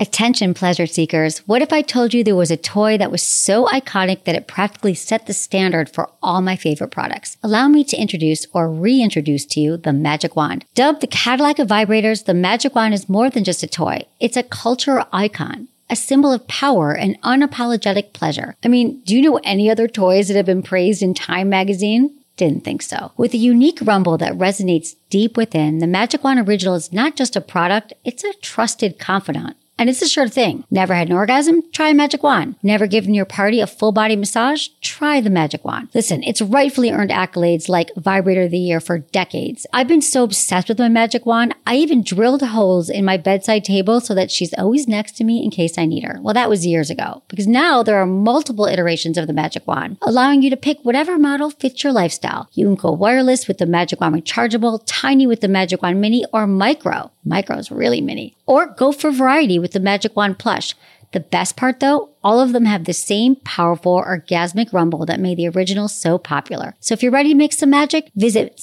Attention, pleasure seekers. What if I told you there was a toy that was so iconic that it practically set the standard for all my favorite products? Allow me to introduce or reintroduce to you the Magic Wand. Dubbed the Cadillac of vibrators, the Magic Wand is more than just a toy. It's a cultural icon, a symbol of power and unapologetic pleasure. I mean, do you know any other toys that have been praised in Time magazine? Didn't think so. With a unique rumble that resonates deep within, the Magic Wand Original is not just a product, it's a trusted confidant. And it's a sure thing. Never had an orgasm? Try a Magic Wand. Never given your party a full body massage? Try the Magic Wand. Listen, it's rightfully earned accolades like Vibrator of the Year for decades. I've been so obsessed with my Magic Wand, I even drilled holes in my bedside table so that she's always next to me in case I need her. Well, that was years ago, because now there are multiple iterations of the Magic Wand, allowing you to pick whatever model fits your lifestyle. You can go wireless with the Magic Wand Rechargeable, tiny with the Magic Wand Mini, or micro. Micro is really mini. Or go for variety with the Magic Wand Plush. The best part though, all of them have the same powerful orgasmic rumble that made the original so popular. So if you're ready to make some magic, visit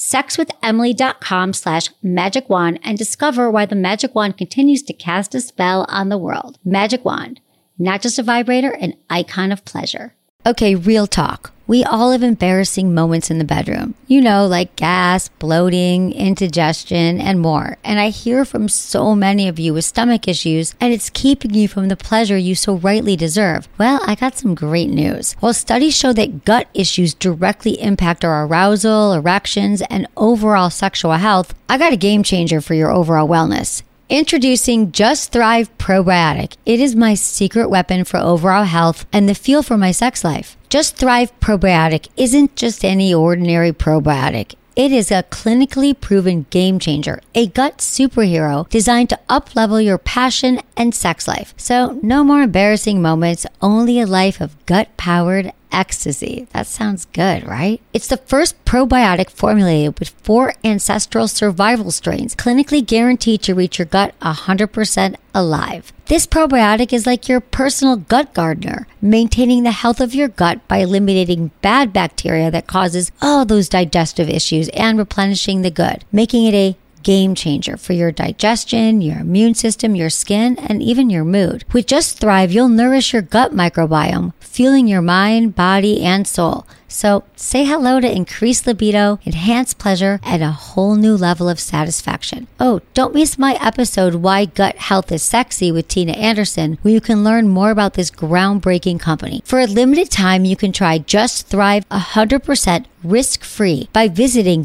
sexwithemily.com/magic wand and discover why the Magic Wand continues to cast a spell on the world. Magic Wand, not just a vibrator, an icon of pleasure. Okay, real talk. We all have embarrassing moments in the bedroom. You know, like gas, bloating, indigestion, and more. And I hear from so many of you with stomach issues, and it's keeping you from the pleasure you so rightly deserve. Well, I got some great news. While studies show that gut issues directly impact our arousal, erections, and overall sexual health, I got a game changer for your overall wellness. Introducing Just Thrive Probiotic. It is my secret weapon for overall health and the fuel for my sex life. Just Thrive Probiotic isn't just any ordinary probiotic. It is a clinically proven game changer, a gut superhero designed to up-level your passion and sex life. So no more embarrassing moments, only a life of gut-powered ecstasy. That sounds good, right? It's the first probiotic formulated with 4 ancestral survival strains, clinically guaranteed to reach your gut 100% alive. This probiotic is like your personal gut gardener, maintaining the health of your gut by eliminating bad bacteria that causes all those digestive issues and replenishing the good, making it a game changer for your digestion, your immune system, your skin, and even your mood. With Just Thrive, you'll nourish your gut microbiome, fueling your mind, body, and soul. So say hello to increased libido, enhanced pleasure, and a whole new level of satisfaction. Oh, don't miss my episode, Why Gut Health is Sexy with Tina Anderson, where you can learn more about this groundbreaking company. For a limited time, you can try Just Thrive 100% risk-free by visiting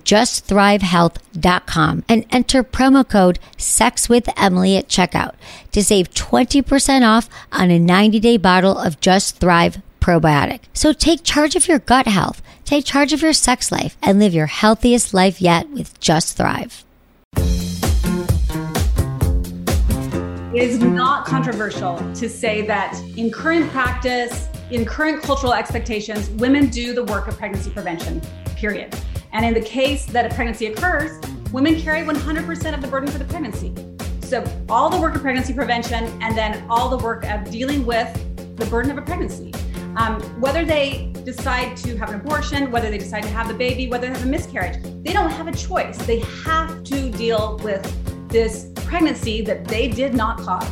justthrivehealth.com and enter promo code SEXWithEmily at checkout to save 20% off on a 90-day bottle of Just Thrive probiotic. So take charge of your gut health, take charge of your sex life, and live your healthiest life yet with Just Thrive. It is not controversial to say that in current practice, in current cultural expectations, women do the work of pregnancy prevention, period. And in the case that a pregnancy occurs, women carry 100% of the burden for the pregnancy. So all the work of pregnancy prevention and then all the work of dealing with the burden of a pregnancy. Whether they decide to have an abortion, whether they decide to have the baby, whether they have a miscarriage, they don't have a choice. They have to deal with this pregnancy that they did not cause.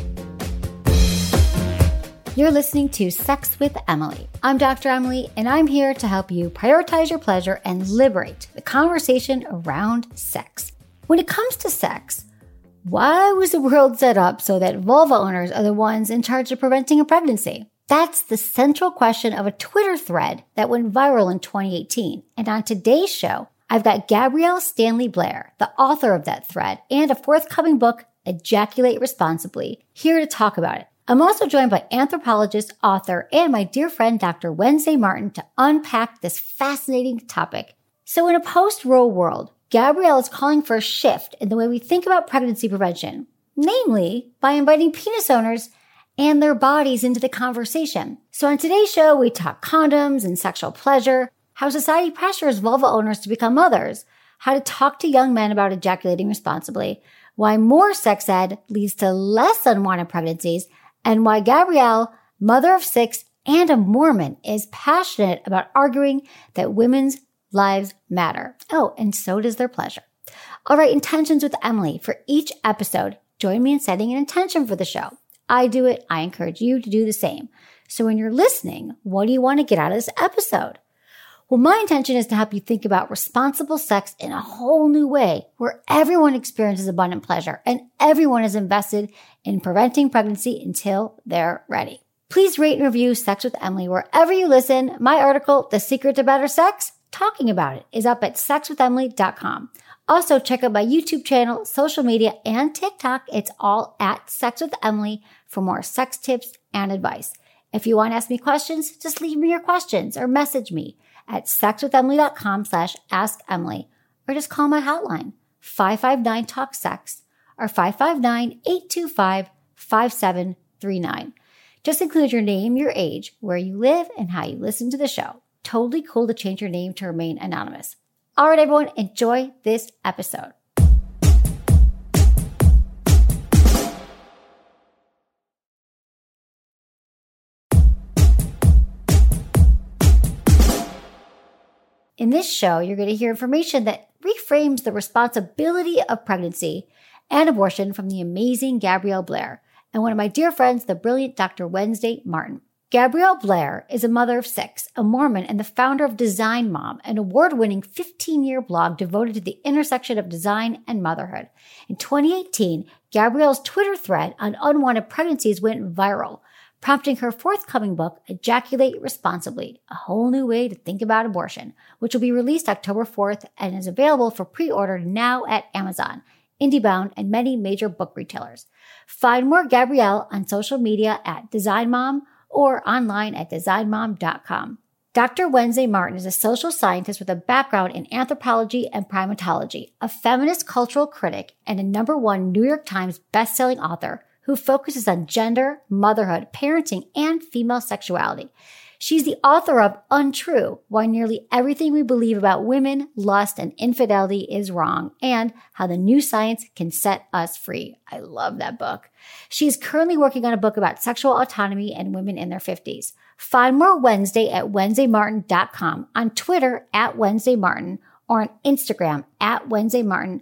You're listening to Sex with Emily. I'm Dr. Emily, and I'm here to help you prioritize your pleasure and liberate the conversation around sex. When it comes to sex, why was the world set up so that vulva owners are the ones in charge of preventing a pregnancy? That's the central question of a Twitter thread that went viral in 2018. And on today's show, I've got Gabrielle Stanley Blair, the author of that thread, and a forthcoming book, Ejaculate Responsibly, here to talk about it. I'm also joined by anthropologist, author, and my dear friend, Dr. Wednesday Martin, to unpack this fascinating topic. So in a post-Roe world, Gabrielle is calling for a shift in the way we think about pregnancy prevention, namely by inviting penis owners and their bodies into the conversation. So on today's show, we talk condoms and sexual pleasure, how society pressures vulva owners to become mothers, how to talk to young men about ejaculating responsibly, why more sex ed leads to less unwanted pregnancies, and why Gabrielle, mother of 6 and a Mormon, is passionate about arguing that women's lives matter. Oh, and so does their pleasure. All right, intentions with Emily. For each episode, join me in setting an intention for the show. I do it. I encourage you to do the same. So when you're listening, what do you want to get out of this episode? Well, my intention is to help you think about responsible sex in a whole new way, where everyone experiences abundant pleasure and everyone is invested in preventing pregnancy until they're ready. Please rate and review Sex with Emily wherever you listen. My article, The Secret to Better Sex, talking about it, is up at sexwithemily.com. Also, check out my YouTube channel, social media, and TikTok. It's all at Sex with Emily for more sex tips and advice. If you want to ask me questions, just leave me your questions or message me at sexwithemily.com/assemily, or just call my hotline, 559-TALK-SEX, or 559-825-5739. Just include your name, your age, where you live, and how you listen to the show. Totally cool to change your name to remain anonymous. All right, everyone, enjoy this episode. In this show, you're going to hear information that reframes the responsibility of pregnancy and abortion from the amazing Gabrielle Blair and one of my dear friends, the brilliant Dr. Wednesday Martin. Gabrielle Blair is a mother of 6, a Mormon, and the founder of Design Mom, an award-winning 15-year blog devoted to the intersection of design and motherhood. In 2018, Gabrielle's Twitter thread on unwanted pregnancies went viral, prompting her forthcoming book, Ejaculate Responsibly, A Whole New Way to Think About Abortion, which will be released October 4th and is available for pre-order now at Amazon, IndieBound, and many major book retailers. Find more Gabrielle on social media at Design Mom or online at designmom.com. Dr. Wednesday Martin is a social scientist with a background in anthropology and primatology, a feminist cultural critic, and a #1 New York Times bestselling author who focuses on gender, motherhood, parenting, and female sexuality. She's the author of Untrue, Why Nearly Everything We Believe About Women, Lust, and Infidelity is Wrong, and How the New Science Can Set Us Free. I love that book. She is currently working on a book about sexual autonomy and women in their 50s. Find more Wednesday at WednesdayMartin.com, on Twitter at Wednesday Martin, or on Instagram at Wednesday Martin,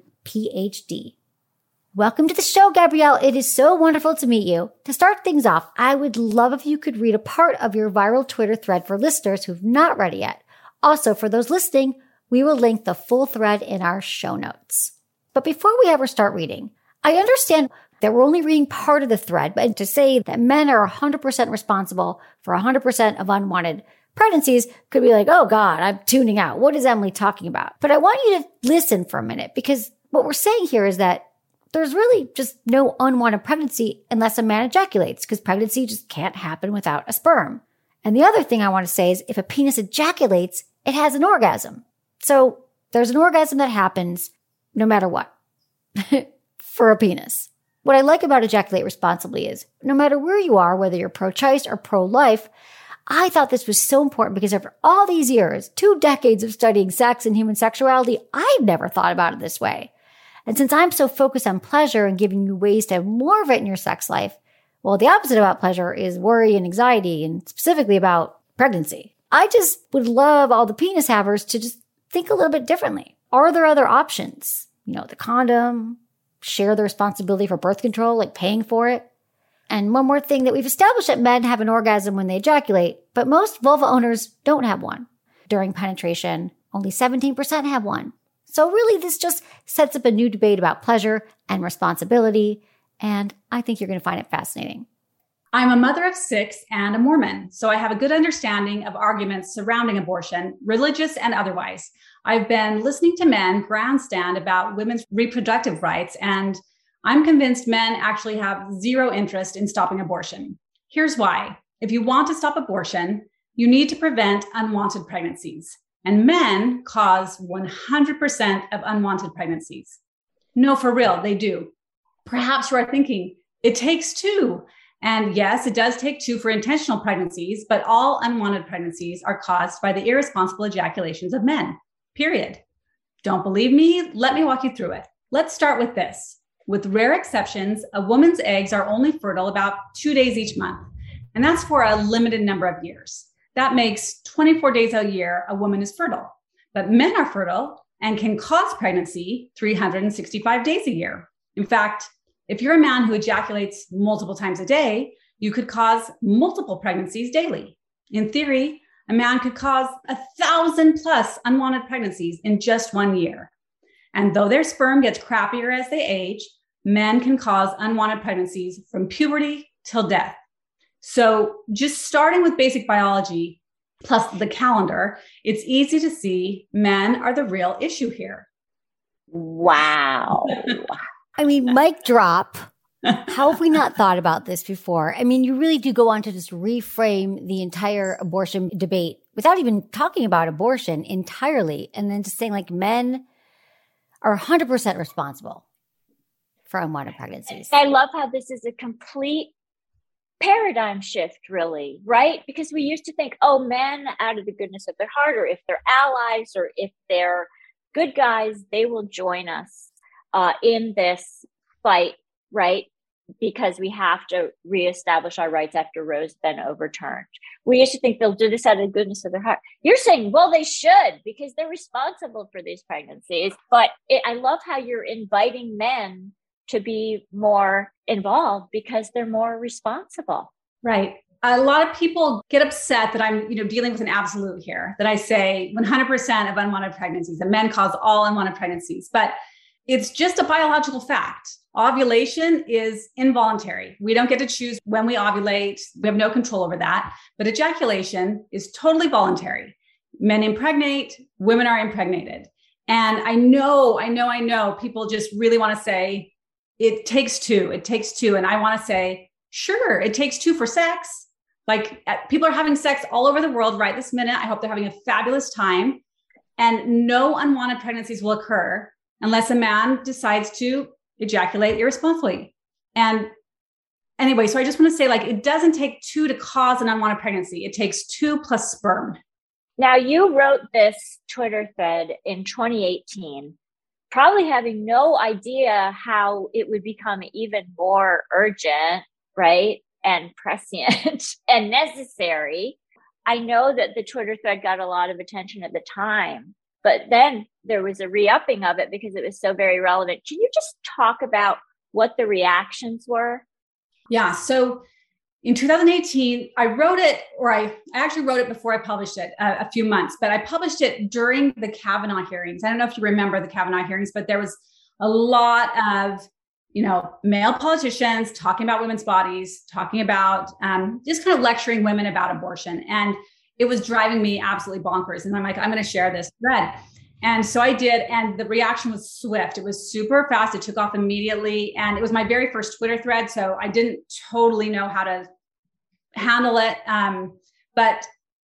PhD. Welcome to the show, Gabrielle. It is so wonderful to meet you. To start things off, I would love if you could read a part of your viral Twitter thread for listeners who've not read it yet. Also, for those listening, we will link the full thread in our show notes. But before we ever start reading, I understand that we're only reading part of the thread, but to say that men are 100% responsible for 100% of unwanted pregnancies could be like, oh God, I'm tuning out. What is Emily talking about? But I want you to listen for a minute, because what we're saying here is that there's really just no unwanted pregnancy unless a man ejaculates, because pregnancy just can't happen without a sperm. And the other thing I want to say is if a penis ejaculates, it has an orgasm. So there's an orgasm that happens no matter what for a penis. What I like about Ejaculate Responsibly is no matter where you are, whether you're pro-choice or pro-life, I thought this was so important because after all these years, 2 decades of studying sex and human sexuality, I've never thought about it this way. And since I'm so focused on pleasure and giving you ways to have more of it in your sex life, well, the opposite about pleasure is worry and anxiety, and specifically about pregnancy. I just would love all the penis havers to just think a little bit differently. Are there other options? The condom, share the responsibility for birth control, like paying for it. And one more thing, that we've established that men have an orgasm when they ejaculate, but most vulva owners don't have one. During penetration, only 17% have one. So really, this just sets up a new debate about pleasure and responsibility, and I think you're going to find it fascinating. I'm a mother of 6 and a Mormon, so I have a good understanding of arguments surrounding abortion, religious and otherwise. I've been listening to men grandstand about women's reproductive rights, and I'm convinced men actually have zero interest in stopping abortion. Here's why. If you want to stop abortion, you need to prevent unwanted pregnancies. And men cause 100% of unwanted pregnancies. No, for real, they do. Perhaps you are thinking, it takes 2. And yes, it does take 2 for intentional pregnancies, but all unwanted pregnancies are caused by the irresponsible ejaculations of men, period. Don't believe me? Let me walk you through it. Let's start with this. With rare exceptions, a woman's eggs are only fertile about 2 days each month, and that's for a limited number of years. That makes 24 days a year a woman is fertile. But men are fertile and can cause pregnancy 365 days a year. In fact, If you're a man who ejaculates multiple times a day, you could cause multiple pregnancies daily. In theory, a man could cause 1,000 plus unwanted pregnancies in just 1 year. And though their sperm gets crappier as they age, men can cause unwanted pregnancies from puberty till death. So just starting with basic biology plus the calendar, it's easy to see men are the real issue here. Wow. I mean, mic drop. How have we not thought about this before? I mean, you really do go on to just reframe the entire abortion debate without even talking about abortion entirely. And then just saying like men are 100% responsible for unwanted pregnancies. I love how this is a complete paradigm shift, really, right? Because we used to think, oh, men out of the goodness of their heart, or if they're allies, or if they're good guys, they will join us in this fight, right? Because we have to reestablish our rights after Roe's been overturned. We used to think they'll do this out of the goodness of their heart. You're saying, well, they should because they're responsible for these pregnancies. But I love how you're inviting men to be more involved because they're more responsible. Right. A lot of people get upset that I'm, dealing with an absolute here, that I say 100% of unwanted pregnancies, that men cause all unwanted pregnancies, but it's just a biological fact. Ovulation is involuntary. We don't get to choose when we ovulate. We have no control over that, but ejaculation is totally voluntary. Men impregnate, women are impregnated. And I know people just really want to say, it takes two. And I want to say, sure, it takes two for sex. Like people are having sex all over the world right this minute. I hope they're having a fabulous time. And no unwanted pregnancies will occur unless a man decides to ejaculate irresponsibly. And anyway, so I just want to say, like, it doesn't take two to cause an unwanted pregnancy. It takes two plus sperm. Now, you wrote this Twitter thread in 2018, probably having no idea how it would become even more urgent, right? And prescient and necessary. I know that the Twitter thread got a lot of attention at the time, but then there was a re-upping of it because it was so very relevant. Can you just talk about what the reactions were? Yeah. So in 2018, I wrote it, or I actually wrote it before I published it a few months, but I published it during the Kavanaugh hearings. I don't know if you remember the Kavanaugh hearings, but there was a lot of, male politicians talking about women's bodies, talking about just kind of lecturing women about abortion. And it was driving me absolutely bonkers. And I'm like, I'm going to share this thread. And so I did. And the reaction was swift. It was super fast. It took off immediately. And it was my very first Twitter thread. So I didn't totally know how to handle it. But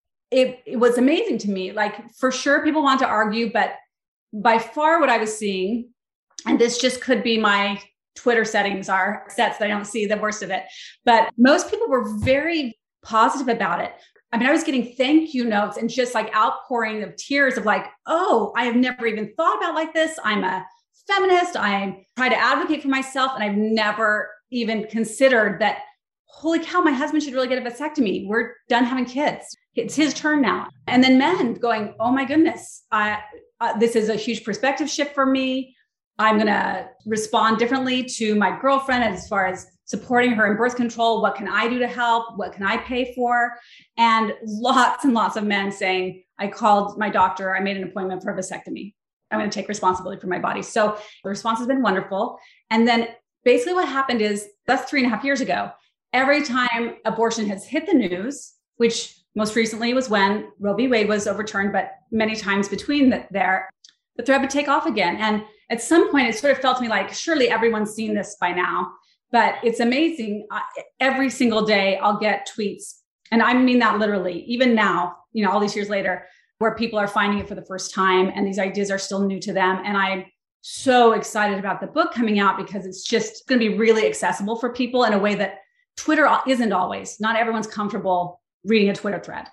it was amazing to me. Like, for sure, people want to argue, but by far what I was seeing, and this just could be my Twitter settings are sets that I don't see the worst of it, but most people were very positive about it. I mean, I was getting thank you notes and just like outpouring of tears of like, oh, I have never even thought about like this. I'm a feminist. I try to advocate for myself. And I've never even considered that, holy cow, my husband should really get a vasectomy. We're done having kids. It's his turn now. And then men going, oh my goodness, this is a huge perspective shift for me. I'm going to respond differently to my girlfriend as far as supporting her in birth control. What can I do to help? What can I pay for? And lots of men saying, I called my doctor. I made an appointment for a vasectomy. I'm going to take responsibility for my body. So the response has been wonderful. And then basically what happened is, that's 3.5 years ago. Every time abortion has hit the news, which most recently was when Roe v. Wade was overturned, but many times between there, the thread would take off again. And at some point, it sort of felt to me like, surely everyone's seen this by now. But it's amazing. Every single day, I'll get tweets. And I mean that literally, even now, all these years later, where people are finding it for the first time and these ideas are still new to them. And I'm so excited about the book coming out because it's just going to be really accessible for people in a way that Twitter isn't always. Not everyone's comfortable reading a Twitter thread.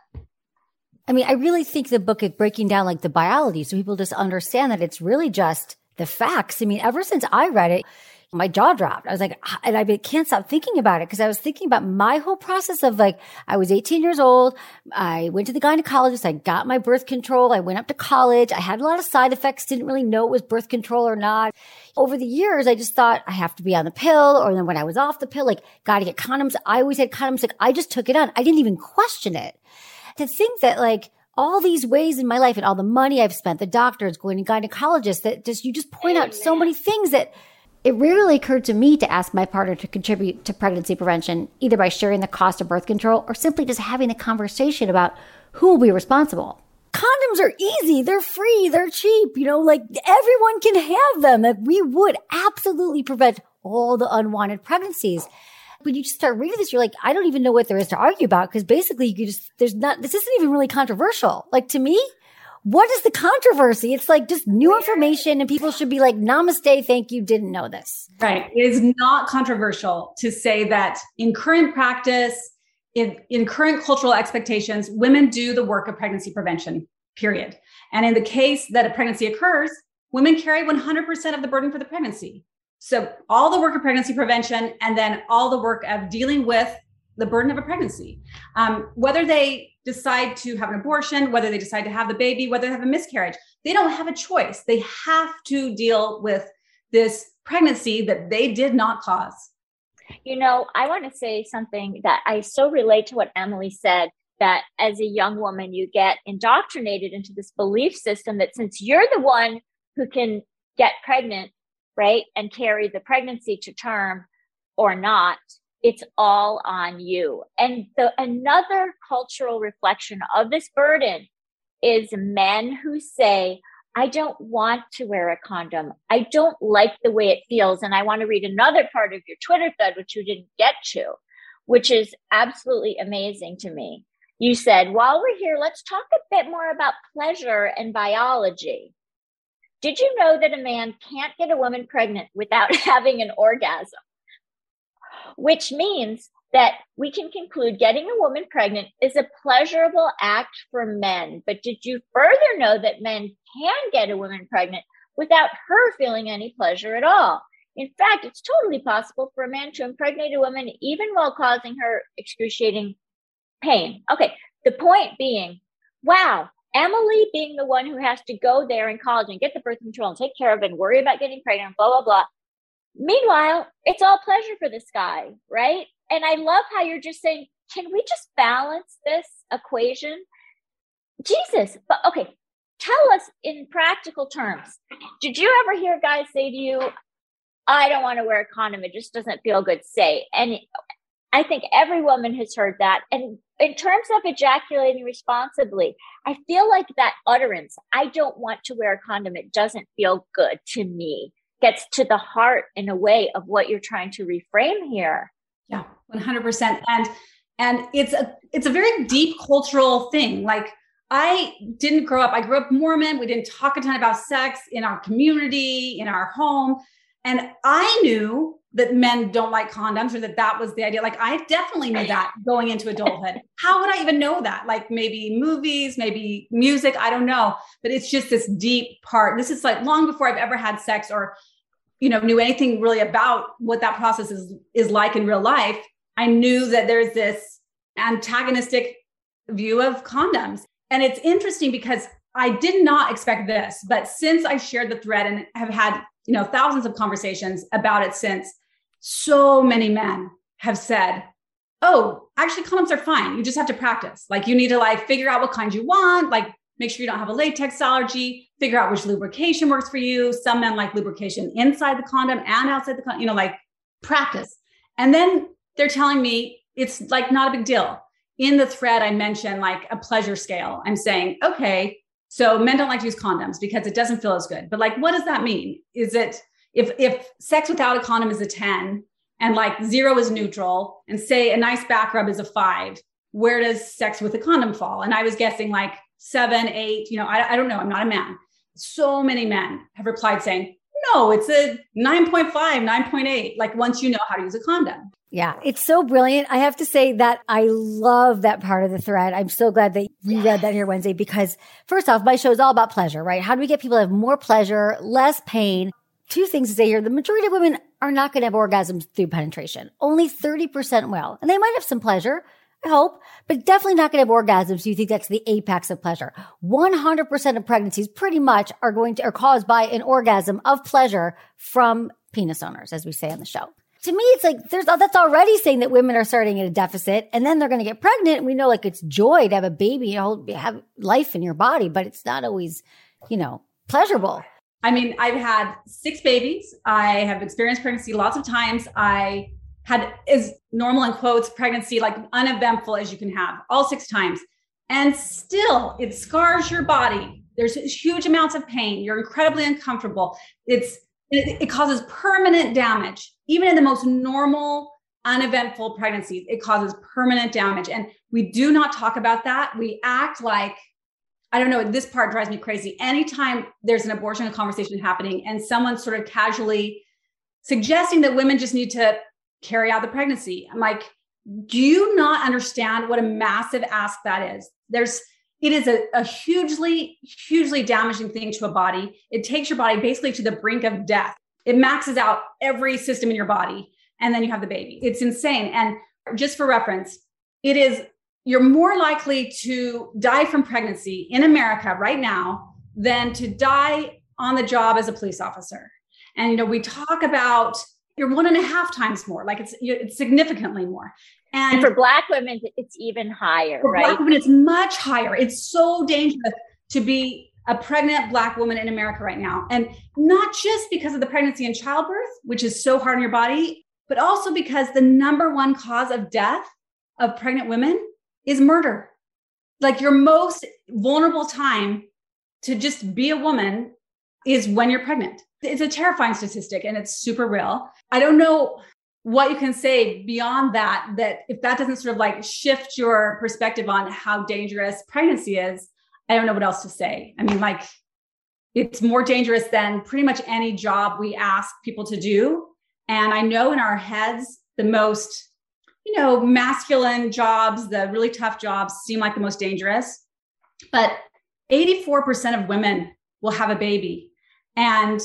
I mean, I really think the book is breaking down like the biology so people just understand that it's really just the facts. I mean, ever since I read it, my jaw dropped. I was like, and I can't stop thinking about it because I was thinking about my whole process of like, I was 18 years old. I went to the gynecologist. I got my birth control. I went up to college. I had a lot of side effects. Didn't really know it was birth control or not. Over the years, I just thought I have to be on the pill. Or then when I was off the pill, like, got to get condoms. I always had condoms. Like, I just took it on. I didn't even question it. To think that like, all these ways in my life and all the money I've spent, the doctors, going to gynecologists, that just, you just point out so many things that it rarely occurred to me to ask my partner to contribute to pregnancy prevention, either by sharing the cost of birth control or simply just having a conversation about who will be responsible. Condoms are easy. They're free. They're cheap. Like everyone can have them. Like, we would absolutely prevent all the unwanted pregnancies. When you just start reading this, you're like, I don't even know what there is to argue about because basically this isn't even really controversial. Like, to me, what is the controversy? It's like just new information and people should be like, namaste, thank you, didn't know this. Right. It is not controversial to say that in current practice, in current cultural expectations, women do the work of pregnancy prevention, period. And in the case that a pregnancy occurs, women carry 100% of the burden for the pregnancy. So all the work of pregnancy prevention and then all the work of dealing with the burden of a pregnancy, whether they decide to have an abortion, whether they decide to have the baby, whether they have a miscarriage, they don't have a choice. They have to deal with this pregnancy that they did not cause. I want to say something that I so relate to what Emily said, that as a young woman, you get indoctrinated into this belief system that since you're the one who can get pregnant, right, and carry the pregnancy to term or not, it's all on you. And another cultural reflection of this burden is men who say, I don't want to wear a condom. I don't like the way it feels. And I want to read another part of your Twitter thread, which you didn't get to, which is absolutely amazing to me. You said, while we're here, let's talk a bit more about pleasure and biology. Did you know that a man can't get a woman pregnant without having an orgasm? Which means that we can conclude getting a woman pregnant is a pleasurable act for men. But did you further know that men can get a woman pregnant without her feeling any pleasure at all? In fact, it's totally possible for a man to impregnate a woman even while causing her excruciating pain. Okay, the point being, wow, Emily being the one who has to go there in college and get the birth control and take care of it and worry about getting pregnant, blah, blah, blah. Meanwhile, it's all pleasure for this guy, right? And I love how you're just saying, can we just balance this equation? Jesus. But okay, tell us in practical terms. Did you ever hear guys say to you, I don't want to wear a condom, it just doesn't feel good, say? And I think every woman has heard that. And in terms of ejaculating responsibly, I feel like that utterance, I don't want to wear a condom, it doesn't feel good to me, gets to the heart in a way of what you're trying to reframe here. Yeah, 100%. And it's a very deep cultural thing. Like, I didn't grow up, I grew up Mormon. We didn't talk a ton about sex in our community, in our home. And I knew that men don't like condoms, or that was the idea. Like, I definitely knew that going into adulthood. How would I even know that? Like, maybe movies, maybe music, I don't know. But it's just this deep part. This is like long before I've ever had sex or, knew anything really about what that process is like in real life. I knew that there's this antagonistic view of condoms. And it's interesting because I did not expect this, but since I shared the thread and have had, thousands of conversations about it since, so many men have said, oh, actually condoms are fine. You just have to practice. Like, you need to figure out what kind you want, make sure you don't have a latex allergy, figure out which lubrication works for you. Some men like lubrication inside the condom and outside the condom, practice. And then they're telling me it's not a big deal. In the thread, I mentioned a pleasure scale. I'm saying, okay, so men don't like to use condoms because it doesn't feel as good. But what does that mean? Is it, if sex without a condom is a 10 and 0 is neutral, and say a nice back rub is a 5, where does sex with a condom fall? And I was guessing 7, 8, I don't know. I'm not a man. So many men have replied saying, no, it's a 9.5, 9.8. Once you know how to use a condom. Yeah, it's so brilliant. I have to say that I love that part of the thread. I'm so glad that you read that here Wednesday, because first off, my show is all about pleasure, right? How do we get people to have more pleasure, less pain? two things to say here. The majority of women are not going to have orgasms through penetration. Only 30% will. And they might have some pleasure, I hope, but definitely not going to have orgasms. You think that's the apex of pleasure. 100% of pregnancies pretty much are caused by an orgasm of pleasure from penis owners, as we say on the show. To me, it's like that's already saying that women are starting at a deficit, and then they're going to get pregnant. And we know like it's joy to have a baby, have life in your body, but it's not always, pleasurable. I mean, I've had 6 babies. I have experienced pregnancy lots of times. I had as normal in quotes pregnancy, like uneventful as you can have, all 6 times. And still it scars your body. There's huge amounts of pain. You're incredibly uncomfortable. It causes permanent damage. Even in the most normal, uneventful pregnancies, it causes permanent damage. And we do not talk about that. We act like, I don't know, this part drives me crazy. Anytime there's an abortion conversation happening and someone's sort of casually suggesting that women just need to carry out the pregnancy, I'm like, do you not understand what a massive ask that is? It is a hugely, hugely damaging thing to a body. It takes your body basically to the brink of death. It maxes out every system in your body, and then you have the baby. It's insane. And just for reference, you're more likely to die from pregnancy in America right now than to die on the job as a police officer. And, we talk about you're 1.5 times more, like it's significantly more. And for Black women, it's even higher, for right? Black women, it's much higher. It's so dangerous to be a pregnant Black woman in America right now. And not just because of the pregnancy and childbirth, which is so hard on your body, but also because the number one cause of death of pregnant women is murder. Like your most vulnerable time to just be a woman is when you're pregnant. It's a terrifying statistic and it's super real. I don't know what you can say beyond that if that doesn't sort of like shift your perspective on how dangerous pregnancy is, I don't know what else to say. I mean, like it's more dangerous than pretty much any job we ask people to do. And I know in our heads, the most, masculine jobs, the really tough jobs seem like the most dangerous, but 84% of women will have a baby and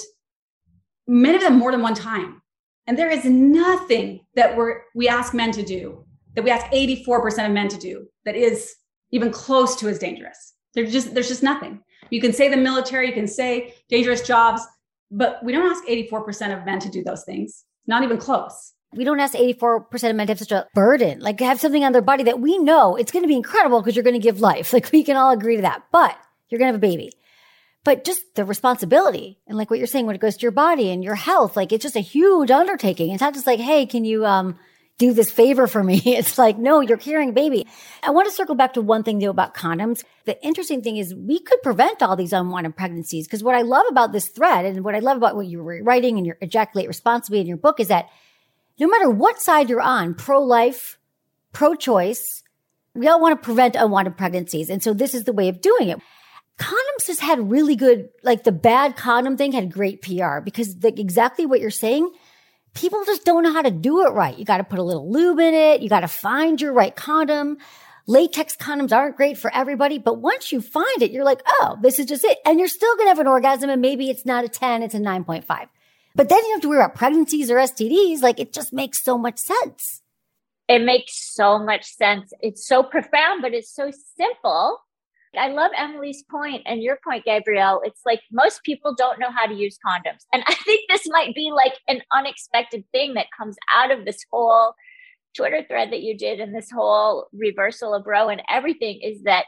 many of them more than one time. And there is nothing that we ask men to do, that we ask 84% of men to do, that is even close to as dangerous. There's just nothing. You can say the military, you can say dangerous jobs, but we don't ask 84% of men to do those things. Not even close. We don't ask 84% of men to have such a burden, like to have something on their body that we know it's going to be incredible because you're going to give life. Like we can all agree to that, but you're going to have a baby. But just the responsibility and like what you're saying, when it goes to your body and your health, like it's just a huge undertaking. It's not just like, hey, can you do this favor for me? It's like, no, you're carrying a baby. I want to circle back to one thing though about condoms. The interesting thing is we could prevent all these unwanted pregnancies, because what I love about this thread and what I love about what you were writing and your Ejaculate Responsibly in your book is that no matter what side you're on, pro-life, pro-choice, we all want to prevent unwanted pregnancies. And so this is the way of doing it. Condoms just had really good, like the bad condom thing had great PR because exactly what you're saying, people just don't know how to do it right. You got to put a little lube in it. You got to find your right condom. Latex condoms aren't great for everybody, but once you find it, you're like, oh, this is just it. And you're still going to have an orgasm and maybe it's not a 10, it's a 9.5. But then you don't have to worry about pregnancies or STDs. Like it just makes so much sense. It makes so much sense. It's so profound, but it's so simple. I love Emily's point and your point, Gabrielle. It's like most people don't know how to use condoms. And I think this might be like an unexpected thing that comes out of this whole Twitter thread that you did and this whole reversal of Roe and everything, is that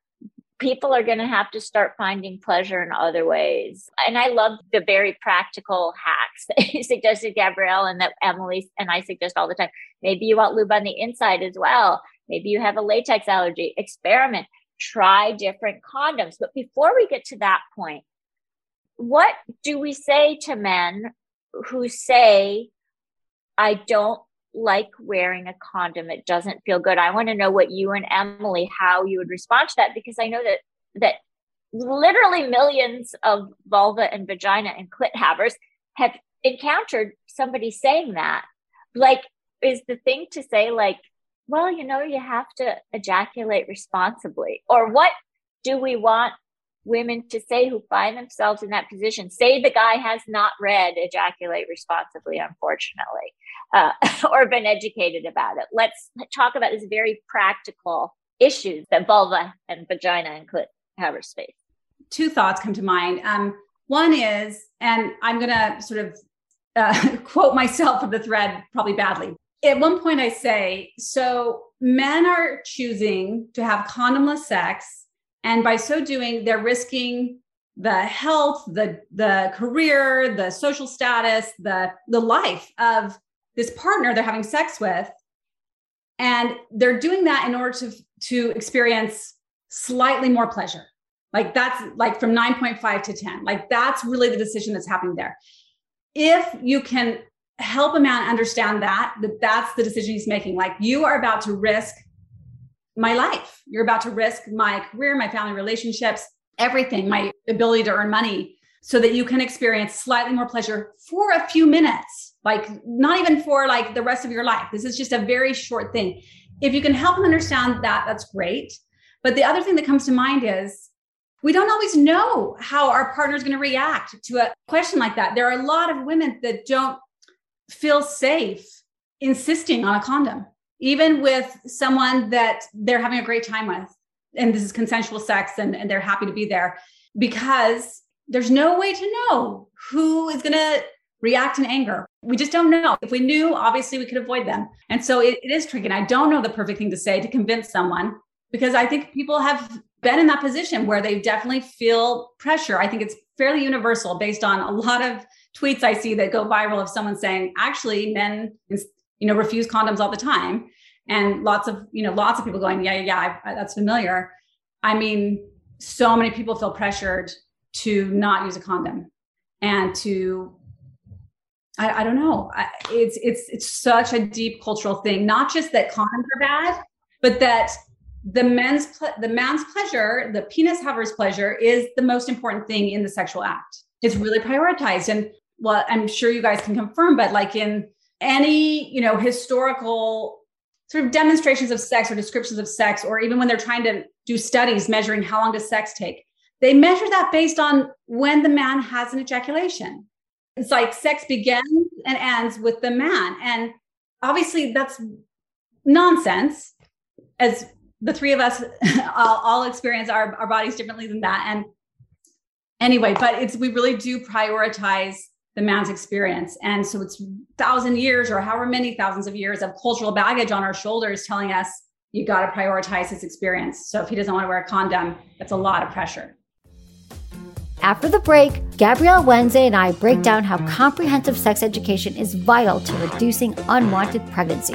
people are going to have to start finding pleasure in other ways. And I love the very practical hacks that you suggested, Gabrielle, and that Emily and I suggest all the time. Maybe you want lube on the inside as well. Maybe you have a latex allergy. Experiment. Try different condoms. But before we get to that point, what do we say to men who say, I don't like wearing a condom, it doesn't feel good? I want to know what you and Emily, how you would respond to that, because I know that literally millions of vulva and vagina and clit havers have encountered somebody saying that. Like, is the thing to say like, well, you have to ejaculate responsibly? Or what do we want women to say who find themselves in that position. Say the guy has not read Ejaculate Responsibly, unfortunately, or been educated about it. Let's talk about these very practical issues that vulva and vagina and clit have or space. Two thoughts come to mind. One is, and I'm going to sort of quote myself from the thread probably badly. At one point I say, so men are choosing to have condomless sex, and by so doing, they're risking the health, the career, the social status, the life of this partner they're having sex with. And they're doing that in order to experience slightly more pleasure. Like that's like from 9.5 to 10. Like that's really the decision that's happening there. If you can help a man understand that's the decision he's making. Like, you are about to risk my life. You're about to risk my career, my family relationships, everything, my ability to earn money, so that you can experience slightly more pleasure for a few minutes, like not even for like the rest of your life. This is just a very short thing. If you can help him understand that, that's great. But the other thing that comes to mind is we don't always know how our partner is going to react to a question like that. There are a lot of women that don't feel safe insisting on a condom, even with someone that they're having a great time with. And this is consensual sex, and they're happy to be there, because there's no way to know who is going to react in anger. We just don't know. If we knew, obviously we could avoid them. And so it is tricky. And I don't know the perfect thing to say to convince someone, because I think people have been in that position where they definitely feel pressure. I think it's fairly universal based on a lot of tweets I see that go viral of someone saying, actually, men, refuse condoms all the time. And lots of people going, yeah, that's familiar. I mean, so many people feel pressured to not use a condom and to, I don't know. It's such a deep cultural thing, not just that condoms are bad, but that the man's pleasure, the penis haver's pleasure, is the most important thing in the sexual act. It's really prioritized. And well, I'm sure you guys can confirm, but like in any, historical sort of demonstrations of sex or descriptions of sex, or even when they're trying to do studies measuring how long does sex take, they measure that based on when the man has an ejaculation. It's like sex begins and ends with the man. And obviously that's nonsense, as the three of us all experience our bodies differently than that. And anyway, but we really do prioritize the man's experience. And so it's 1,000 years or however many thousands of years of cultural baggage on our shoulders telling us you got to prioritize his experience. So if he doesn't want to wear a condom, that's a lot of pressure. After the break, Gabrielle Wednesday and I break down how comprehensive sex education is vital to reducing unwanted pregnancies.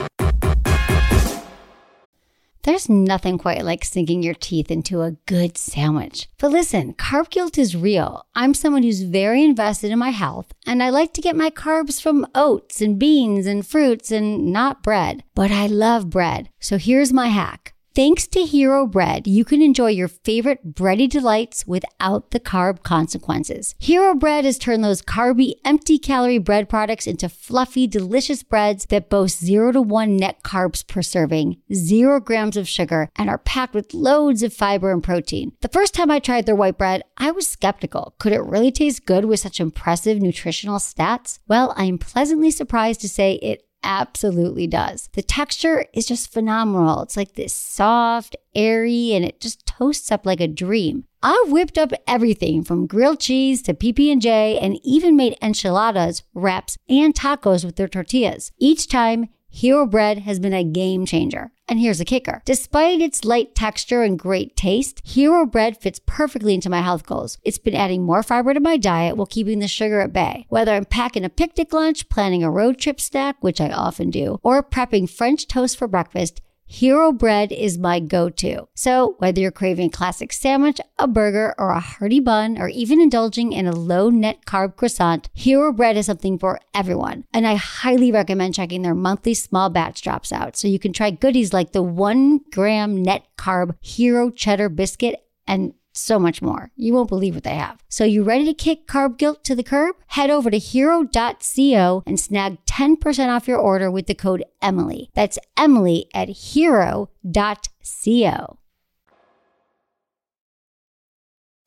There's nothing quite like sinking your teeth into a good sandwich. But listen, carb guilt is real. I'm someone who's very invested in my health, and I like to get my carbs from oats and beans and fruits and not bread. But I love bread. So here's my hack. Thanks to Hero Bread, you can enjoy your favorite bready delights without the carb consequences. Hero Bread has turned those carby, empty-calorie bread products into fluffy, delicious breads that boast 0 to 1 net carbs per serving, 0 grams of sugar, and are packed with loads of fiber and protein. The first time I tried their white bread, I was skeptical. Could it really taste good with such impressive nutritional stats? Well, I'm pleasantly surprised to say it absolutely does. The texture is just phenomenal. It's like this soft, airy, and it just toasts up like a dream. I've whipped up everything from grilled cheese to PB&J, and even made enchiladas, wraps, and tacos with their tortillas. Each time, Hero Bread has been a game changer. And here's the kicker. Despite its light texture and great taste, Hero Bread fits perfectly into my health goals. It's been adding more fiber to my diet while keeping the sugar at bay. Whether I'm packing a picnic lunch, planning a road trip snack, which I often do, or prepping French toast for breakfast, Hero Bread is my go-to. So whether you're craving a classic sandwich, a burger, or a hearty bun, or even indulging in a low net carb croissant, Hero Bread is something for everyone. And I highly recommend checking their monthly small batch drops out so you can try goodies like the 1 gram net carb Hero Cheddar Biscuit and so much more. You won't believe what they have. So you ready to kick carb guilt to the curb? Head over to hero.co and snag 10% off your order with the code Emily. That's Emily at hero.co.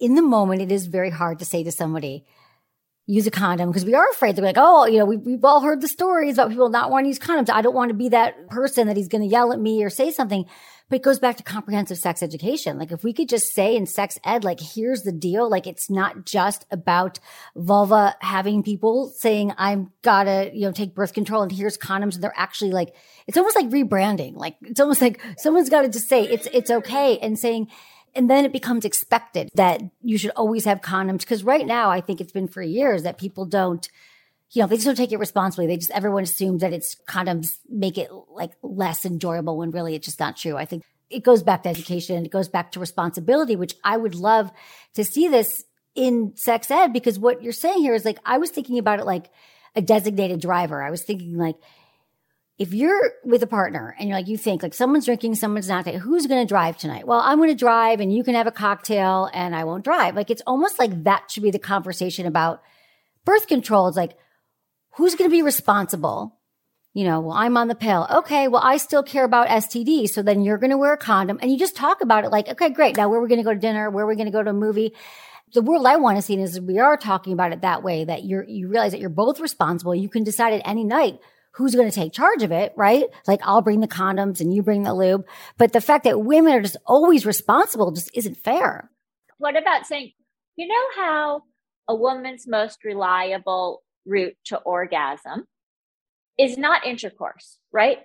in the moment, it is very hard to say to somebody, use a condom, because we are afraid. They're like, oh, we've all heard the stories about people not wanting to use condoms. I don't want to be that person that he's going to yell at me or say something. But it goes back to comprehensive sex education. Like, if we could just say in sex ed, like, here's the deal. Like, it's not just about vulva having people saying, I'm gotta, take birth control, and here's condoms. And they're actually like, it's almost like rebranding. Like, it's almost like someone's got to just say it's okay, and saying, and then it becomes expected that you should always have condoms. Because right now, I think it's been for years that people don't, they just don't take it responsibly. Everyone assumes that it's condoms make it like less enjoyable, when really it's just not true. I think it goes back to education. It goes back to responsibility, which I would love to see this in sex ed, because what you're saying here is like, I was thinking about it like a designated driver. I was thinking like, if you're with a partner and you think like someone's drinking, someone's not, who's going to drive tonight? Well, I'm going to drive and you can have a cocktail and I won't drive. Like, it's almost like that should be the conversation about birth control. It's like, who's going to be responsible? Well, I'm on the pill. Okay. Well, I still care about STDs. So then you're going to wear a condom, and you just talk about it like, okay, great. Now where are we going to go to dinner? Where are we going to go to a movie? The world I want to see is we are talking about it that way, that you realize that you're both responsible. You can decide at any night who's going to take charge of it, right? Like, I'll bring the condoms and you bring the lube. But the fact that women are just always responsible just isn't fair. What about saying, how a woman's most reliable route to orgasm is not intercourse, right?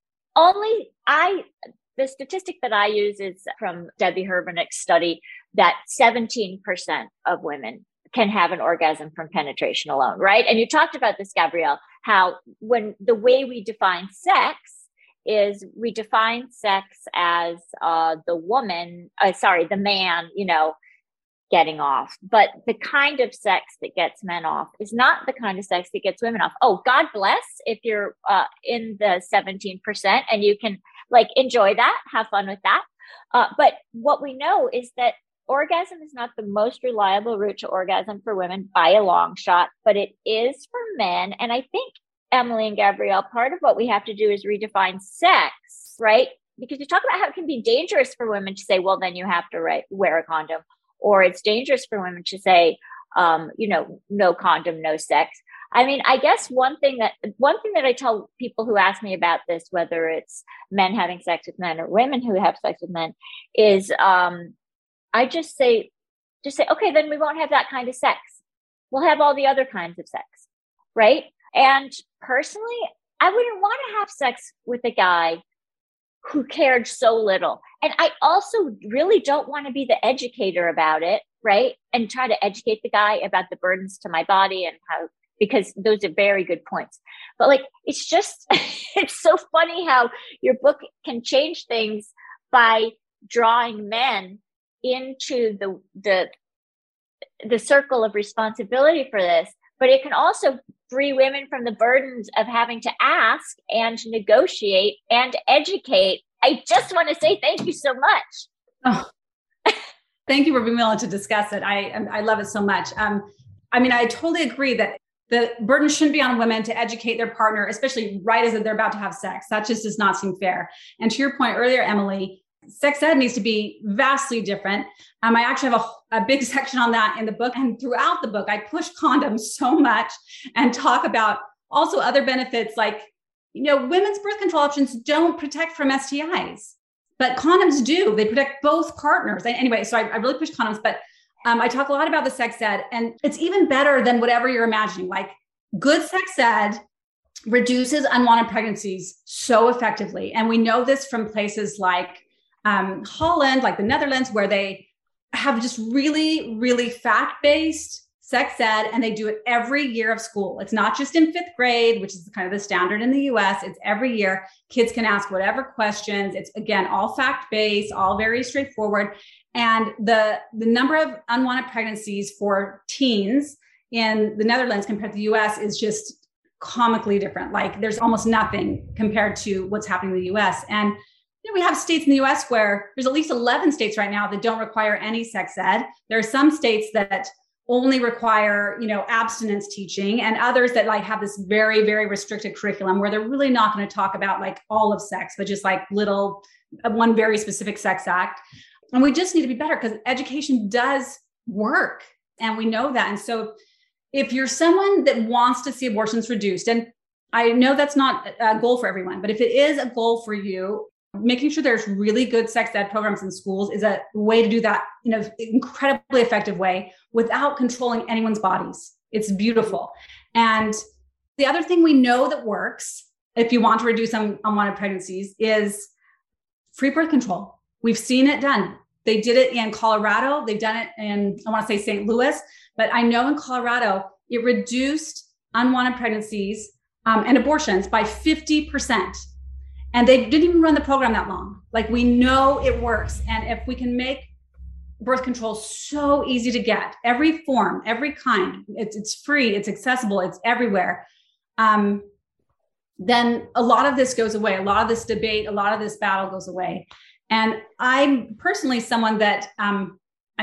The statistic that I use is from Debbie Herbenick's study that 17% of women can have an orgasm from penetration alone, right? And you talked about this, Gabrielle, how when the way we define sex is we define sex as the man, getting off. But the kind of sex that gets men off is not the kind of sex that gets women off. Oh, God bless if you're in the 17% and you can enjoy that, have fun with that. But what we know is that orgasm is not the most reliable route to orgasm for women by a long shot, but it is for men. And I think, Emily and Gabrielle, part of what we have to do is redefine sex, right? Because you talk about how it can be dangerous for women to say, well, then you have to wear a condom. Or it's dangerous for women to say, no condom, no sex. I mean, I guess one thing that I tell people who ask me about this, whether it's men having sex with men or women who have sex with men, is I just say, okay, then we won't have that kind of sex. We'll have all the other kinds of sex, right? And personally, I wouldn't want to have sex with a guy who cared so little. And I also really don't want to be the educator about it, right? And try to educate the guy about the burdens to my body and how, because those are very good points. But it's just, it's so funny how your book can change things by drawing men into the circle of responsibility for this. But it can also free women from the burdens of having to ask and negotiate and educate. I just want to say thank you so much. Oh, thank you for being willing to discuss it. I love it so much. I totally agree that the burden shouldn't be on women to educate their partner, especially right as they're about to have sex. That just does not seem fair. And to your point earlier, Emily, sex ed needs to be vastly different. I actually have a big section on that in the book. And throughout the book, I push condoms so much and talk about also other benefits like, women's birth control options don't protect from STIs, but condoms do. They protect both partners. Anyway, so I really push condoms, but I talk a lot about the sex ed, and it's even better than whatever you're imagining. Like, good sex ed reduces unwanted pregnancies so effectively. And we know this from places like Holland, like the Netherlands, where they have just really, really fact-based sex ed, and they do it every year of school. It's not just in 5th grade, which is kind of the standard in the US. It's every year. Kids can ask whatever questions. It's, again, all fact-based, all very straightforward. And the number of unwanted pregnancies for teens in the Netherlands compared to the US is just comically different. Like, there's almost nothing compared to what's happening in the US. And we have states in the US where there's at least 11 states right now that don't require any sex ed. There are some states that only require, abstinence teaching, and others that have this very, very restricted curriculum where they're really not going to talk about all of sex, but just one very specific sex act. And we just need to be better, because education does work. And we know that. And so if you're someone that wants to see abortions reduced, and I know that's not a goal for everyone, but if it is a goal for you, making sure there's really good sex ed programs in schools is a way to do that in an incredibly effective way without controlling anyone's bodies. It's beautiful. And the other thing we know that works, if you want to reduce unwanted pregnancies, is free birth control. We've seen it done. They did it in Colorado. They've done it in, I want to say St. Louis, but I know in Colorado, it reduced unwanted pregnancies and abortions by 50%. And they didn't even run the program that long. Like, we know it works. And if we can make birth control so easy to get, every form, every kind, it's free, it's accessible, it's everywhere, then a lot of this goes away. A lot of this debate, a lot of this battle goes away. And I'm personally someone that, I'm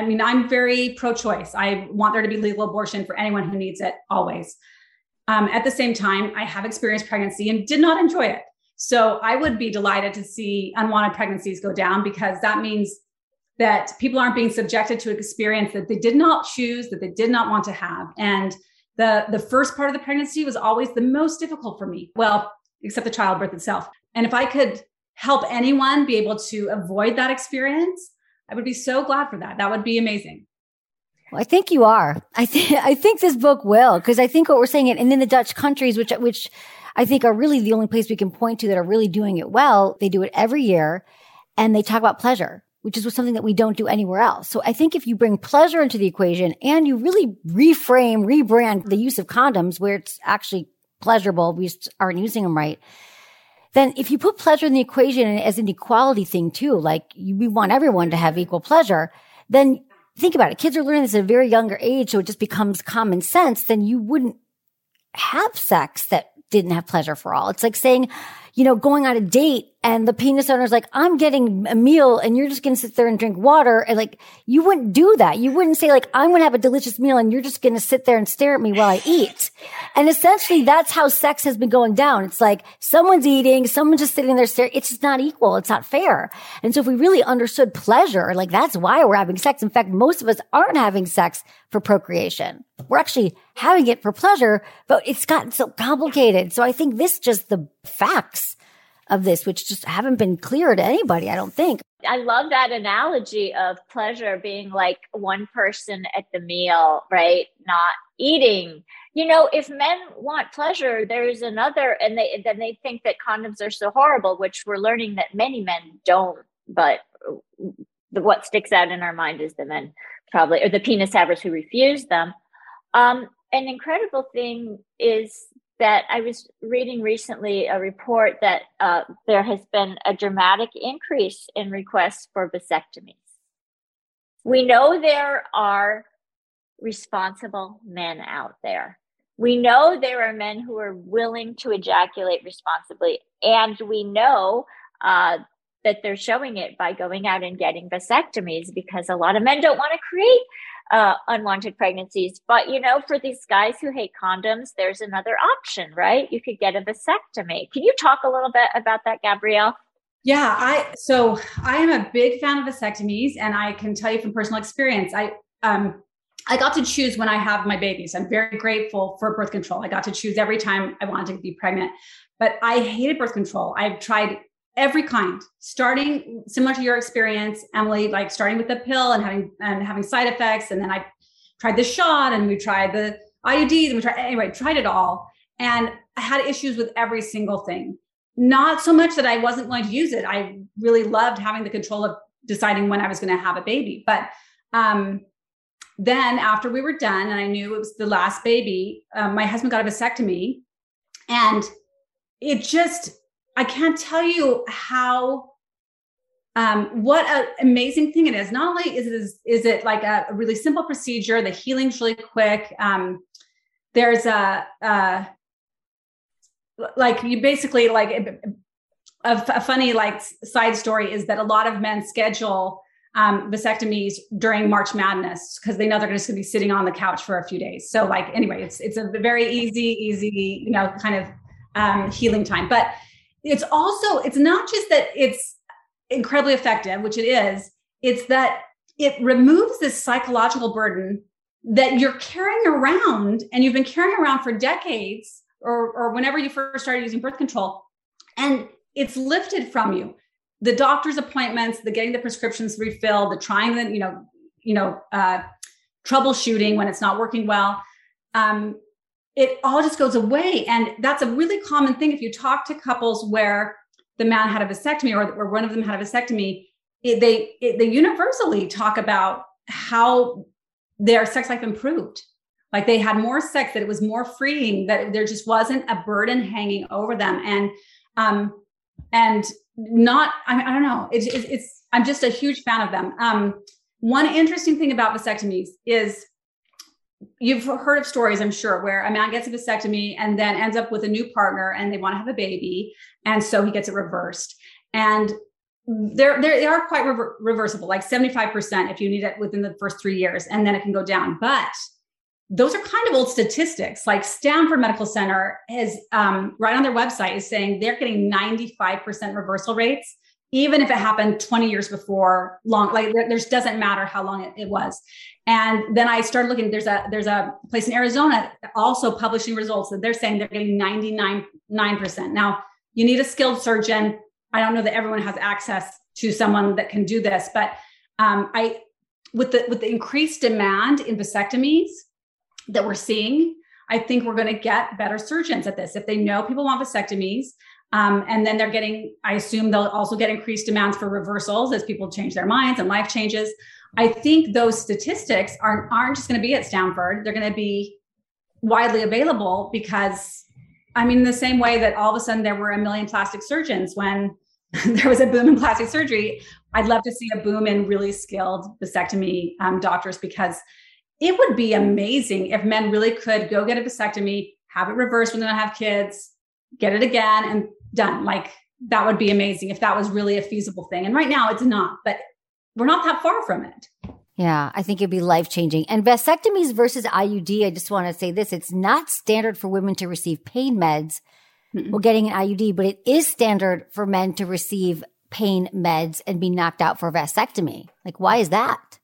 very pro-choice. I want there to be legal abortion for anyone who needs it, always. At the same time, I have experienced pregnancy and did not enjoy it. So I would be delighted to see unwanted pregnancies go down, because that means that people aren't being subjected to an experience that they did not choose, that they did not want to have. And the first part of the pregnancy was always the most difficult for me. Well, except the childbirth itself. And if I could help anyone be able to avoid that experience, I would be so glad for that. That would be amazing. Well, I think you are. I think this book will, because I think what we're saying, and in the Dutch countries, which I think are really the only place we can point to that are really doing it well, they do it every year, and they talk about pleasure, which is something that we don't do anywhere else. So I think if you bring pleasure into the equation and you really rebrand the use of condoms where it's actually pleasurable, we just aren't using them right, then if you put pleasure in the equation as an equality thing too, like we want everyone to have equal pleasure, then think about it. Kids are learning this at a very younger age, so it just becomes common sense. Then you wouldn't have sex that didn't have pleasure for all. It's like saying, going on a date and the penis owner's like, I'm getting a meal and you're just going to sit there and drink water. And like, you wouldn't do that. You wouldn't say like, I'm going to have a delicious meal and you're just going to sit there and stare at me while I eat. And essentially that's how sex has been going down. It's like someone's eating, someone's just sitting there staring. It's just not equal. It's not fair. And so if we really understood pleasure, like that's why we're having sex. In fact, most of us aren't having sex for procreation. We're actually having it for pleasure, but it's gotten so complicated. So I think the facts of this, which just haven't been clear to anybody, I don't think. I love that analogy of pleasure being like one person at the meal, right? Not eating. If men want pleasure, there's another, and then they think that condoms are so horrible, which we're learning that many men don't. But what sticks out in our mind is the men probably, or the penis havers who refuse them. An incredible thing is that I was reading recently a report that there has been a dramatic increase in requests for vasectomies. We know there are responsible men out there. We know there are men who are willing to ejaculate responsibly. And we know that they're showing it by going out and getting vasectomies, because a lot of men don't want to create unwanted pregnancies. But, for these guys who hate condoms, there's another option, right? You could get a vasectomy. Can you talk a little bit about that, Gabrielle? Yeah, I am a big fan of vasectomies, and I can tell you from personal experience, I got to choose when I have my babies. I'm very grateful for birth control. I got to choose every time I wanted to be pregnant, but I hated birth control. I've tried every kind, starting similar to your experience, Emily, like starting with the pill and having side effects. And then I tried the shot, and we tried the IUDs, and tried it all. And I had issues with every single thing. Not so much that I wasn't going to use it. I really loved having the control of deciding when I was going to have a baby. But then after we were done, and I knew it was the last baby, my husband got a vasectomy, and I can't tell you how, what an amazing thing it is. Not only is it like a really simple procedure, the healing's really quick. There's a funny side story is that a lot of men schedule vasectomies during March Madness because they know they're just going to be sitting on the couch for a few days. So anyway, it's a very easy, kind of healing time. But it's not just that it's incredibly effective, which it is. It's that it removes this psychological burden that you're carrying around, and you've been carrying around for decades, or whenever you first started using birth control, and it's lifted from you. The doctor's appointments, the getting the prescriptions refilled, the trying the, troubleshooting when it's not working well. It all just goes away. And that's a really common thing. If you talk to couples where the man had a vasectomy, or one of them had a vasectomy, they universally talk about how their sex life improved. Like they had more sex, that it was more freeing, that there just wasn't a burden hanging over them. And not, I don't know, it's, I'm just a huge fan of them. One interesting thing about vasectomies is, you've heard of stories, I'm sure, where a man gets a vasectomy and then ends up with a new partner and they want to have a baby. And so he gets it reversed. And they are quite reversible, like 75% if you need it within the first 3 years, and then it can go down. But those are kind of old statistics. Like Stanford Medical Center is right on their website is saying they're getting 95% reversal rates, even if it happened 20 years before long, like there doesn't matter how long it was. And then I started looking, there's a place in Arizona also publishing results that they're saying they're getting 99%. Now you need a skilled surgeon. I don't know that everyone has access to someone that can do this, but with the increased demand in vasectomies that we're seeing, I think we're going to get better surgeons at this. If they know people want vasectomies, and then they're getting, I assume they'll also get increased demands for reversals as people change their minds and life changes. I think those statistics aren't just going to be at Stanford. They're going to be widely available because, I mean, the same way that all of a sudden there were a million plastic surgeons when there was a boom in plastic surgery, I'd love to see a boom in really skilled vasectomy doctors, because it would be amazing if men really could go get a vasectomy, have it reversed when they don't have kids, get it again and done. Like that would be amazing if that was really a feasible thing. And right now it's not, but we're not that far from it. Yeah, I think it'd be life-changing. And vasectomies versus IUD, I just want to say this. It's not standard for women to receive pain meds or getting an IUD, but it is standard for men to receive pain meds and be knocked out for a vasectomy. Like, why is that?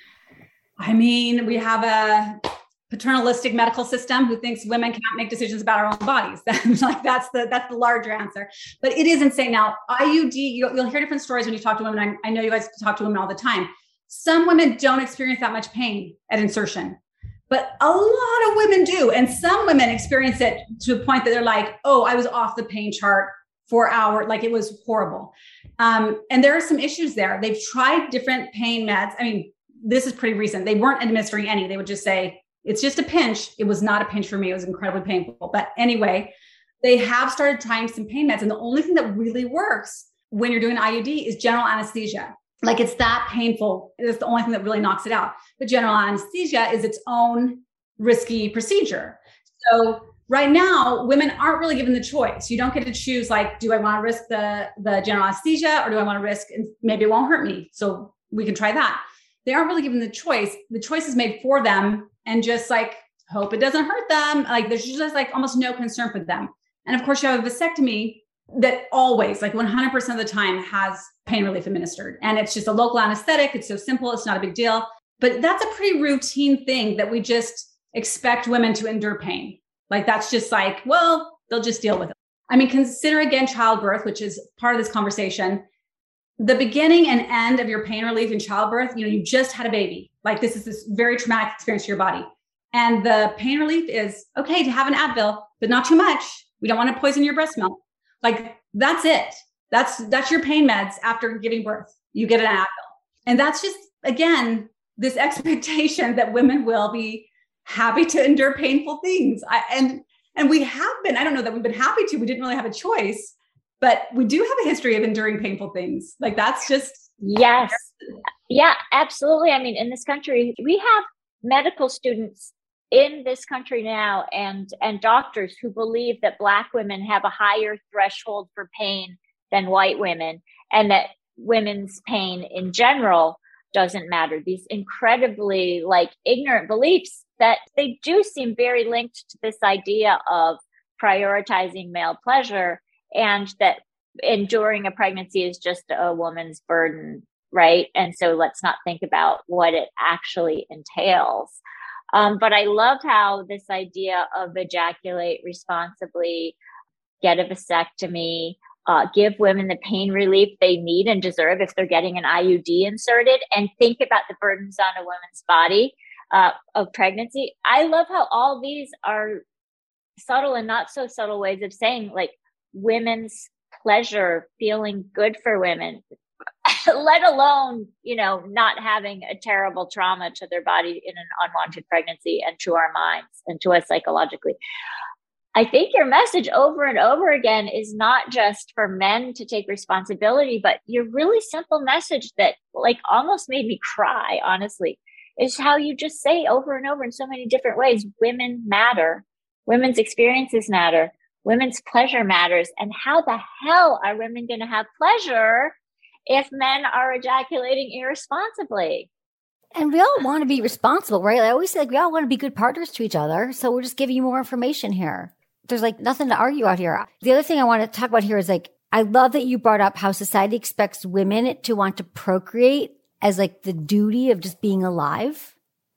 I mean, we have a paternalistic medical system who thinks women cannot make decisions about our own bodies. That's the larger answer. But it is insane. Now, IUD, you'll hear different stories when you talk to women. I know you guys talk to women all the time. Some women don't experience that much pain at insertion, but a lot of women do. And some women experience it to a point that they're like, oh, I was off the pain chart for hours. Like it was horrible. And there are some issues there. They've tried different pain meds. I mean, this is pretty recent. They weren't administering any. They would just say, it's just a pinch. It was not a pinch for me. It was incredibly painful. But anyway, they have started trying some pain meds. And the only thing that really works when you're doing IUD is general anesthesia. Like it's that painful. It's the only thing that really knocks it out. But general anesthesia is its own risky procedure. So right now, women aren't really given the choice. You don't get to choose, like, do I want to risk the general anesthesia, or do I want to risk, and maybe it won't hurt me, so we can try that. They aren't really given the choice. The choice is made for them, and just like hope it doesn't hurt them. Like there's just like almost no concern for them. And of course, you have a vasectomy that always, like 100% of the time, has pain relief administered. And it's just a local anesthetic. It's so simple. It's not a big deal. But that's a pretty routine thing that we just expect women to endure pain. Like that's just like, well, they'll just deal with it. I mean, consider again childbirth, which is part of this conversation. The beginning and end of your pain relief in childbirth, you just had a baby. Like this is this very traumatic experience to your body. And the pain relief is okay to have an Advil, but not too much. We don't want to poison your breast milk. Like that's it. That's your pain meds after giving birth. You get an Advil. And that's just, again, this expectation that women will be happy to endure painful things. And we have been, I don't know that we've been happy to, we didn't really have a choice, but we do have a history of enduring painful things. Like that's just. Yes. Yeah, absolutely. I mean, in this country, we have medical students in this country now and doctors who believe that Black women have a higher threshold for pain than white women, and that women's pain in general doesn't matter. These incredibly ignorant beliefs that they do seem very linked to this idea of prioritizing male pleasure, and that enduring a pregnancy is just a woman's burden. right? And so let's not think about what it actually entails. But I love how this idea of ejaculate responsibly, get a vasectomy, give women the pain relief they need and deserve if they're getting an IUD inserted, and think about the burdens on a woman's body of pregnancy. I love how all these are subtle and not so subtle ways of saying, like, women's pleasure, feeling good for women, let alone, not having a terrible trauma to their body in an unwanted pregnancy and to our minds and to us psychologically. I think your message over and over again is not just for men to take responsibility, but your really simple message that like almost made me cry, honestly, is how you just say over and over in so many different ways, women matter, women's experiences matter, women's pleasure matters. And how the hell are women going to have pleasure if men are ejaculating irresponsibly? And we all want to be responsible, right? I always say, like, we all want to be good partners to each other. So we're just giving you more information here. There's like nothing to argue out here. The other thing I want to talk about here is like, I love that you brought up how society expects women to want to procreate as like the duty of just being alive.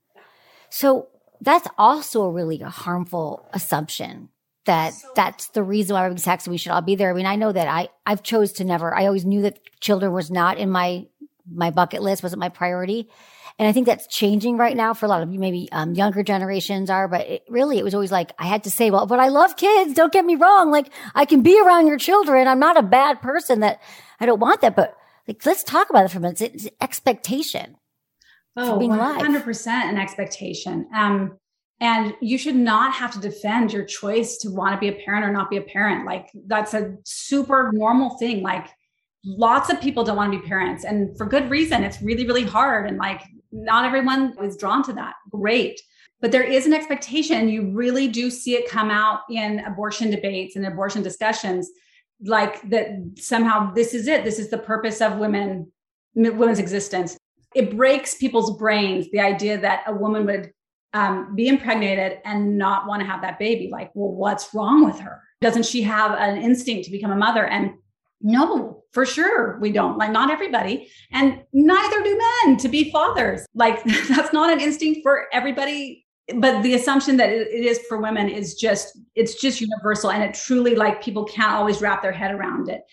So that's also a really harmful assumption that that's the reason why we're having sex and we should all be there. I mean, I know that I've chose to never, I always knew that children was not in my bucket list, wasn't my priority. And I think that's changing right now for a lot of maybe younger generations are, but it was always like, I had to say, well, but I love kids. Don't get me wrong. Like, I can be around your children. I'm not a bad person that I don't want that, but like, let's talk about it for a minute. It's expectation. Oh, 100% an expectation. And you should not have to defend your choice to want to be a parent or not be a parent. Like, that's a super normal thing. Like, lots of people don't want to be parents, and for good reason. It's really, really hard. And like, not everyone is drawn to that. Great. But there is an expectation. You really do see it come out in abortion debates and abortion discussions, like that somehow this is it. This is the purpose of women's existence. It breaks people's brains, the idea that a woman would be impregnated and not want to have that baby. Like, well, what's wrong with her? Doesn't she have an instinct to become a mother? And no, for sure we don't. Like, not everybody, and neither do men to be fathers. Like, that's not an instinct for everybody. But the assumption that it is for women is just universal, and it truly, like, people can't always wrap their head around it.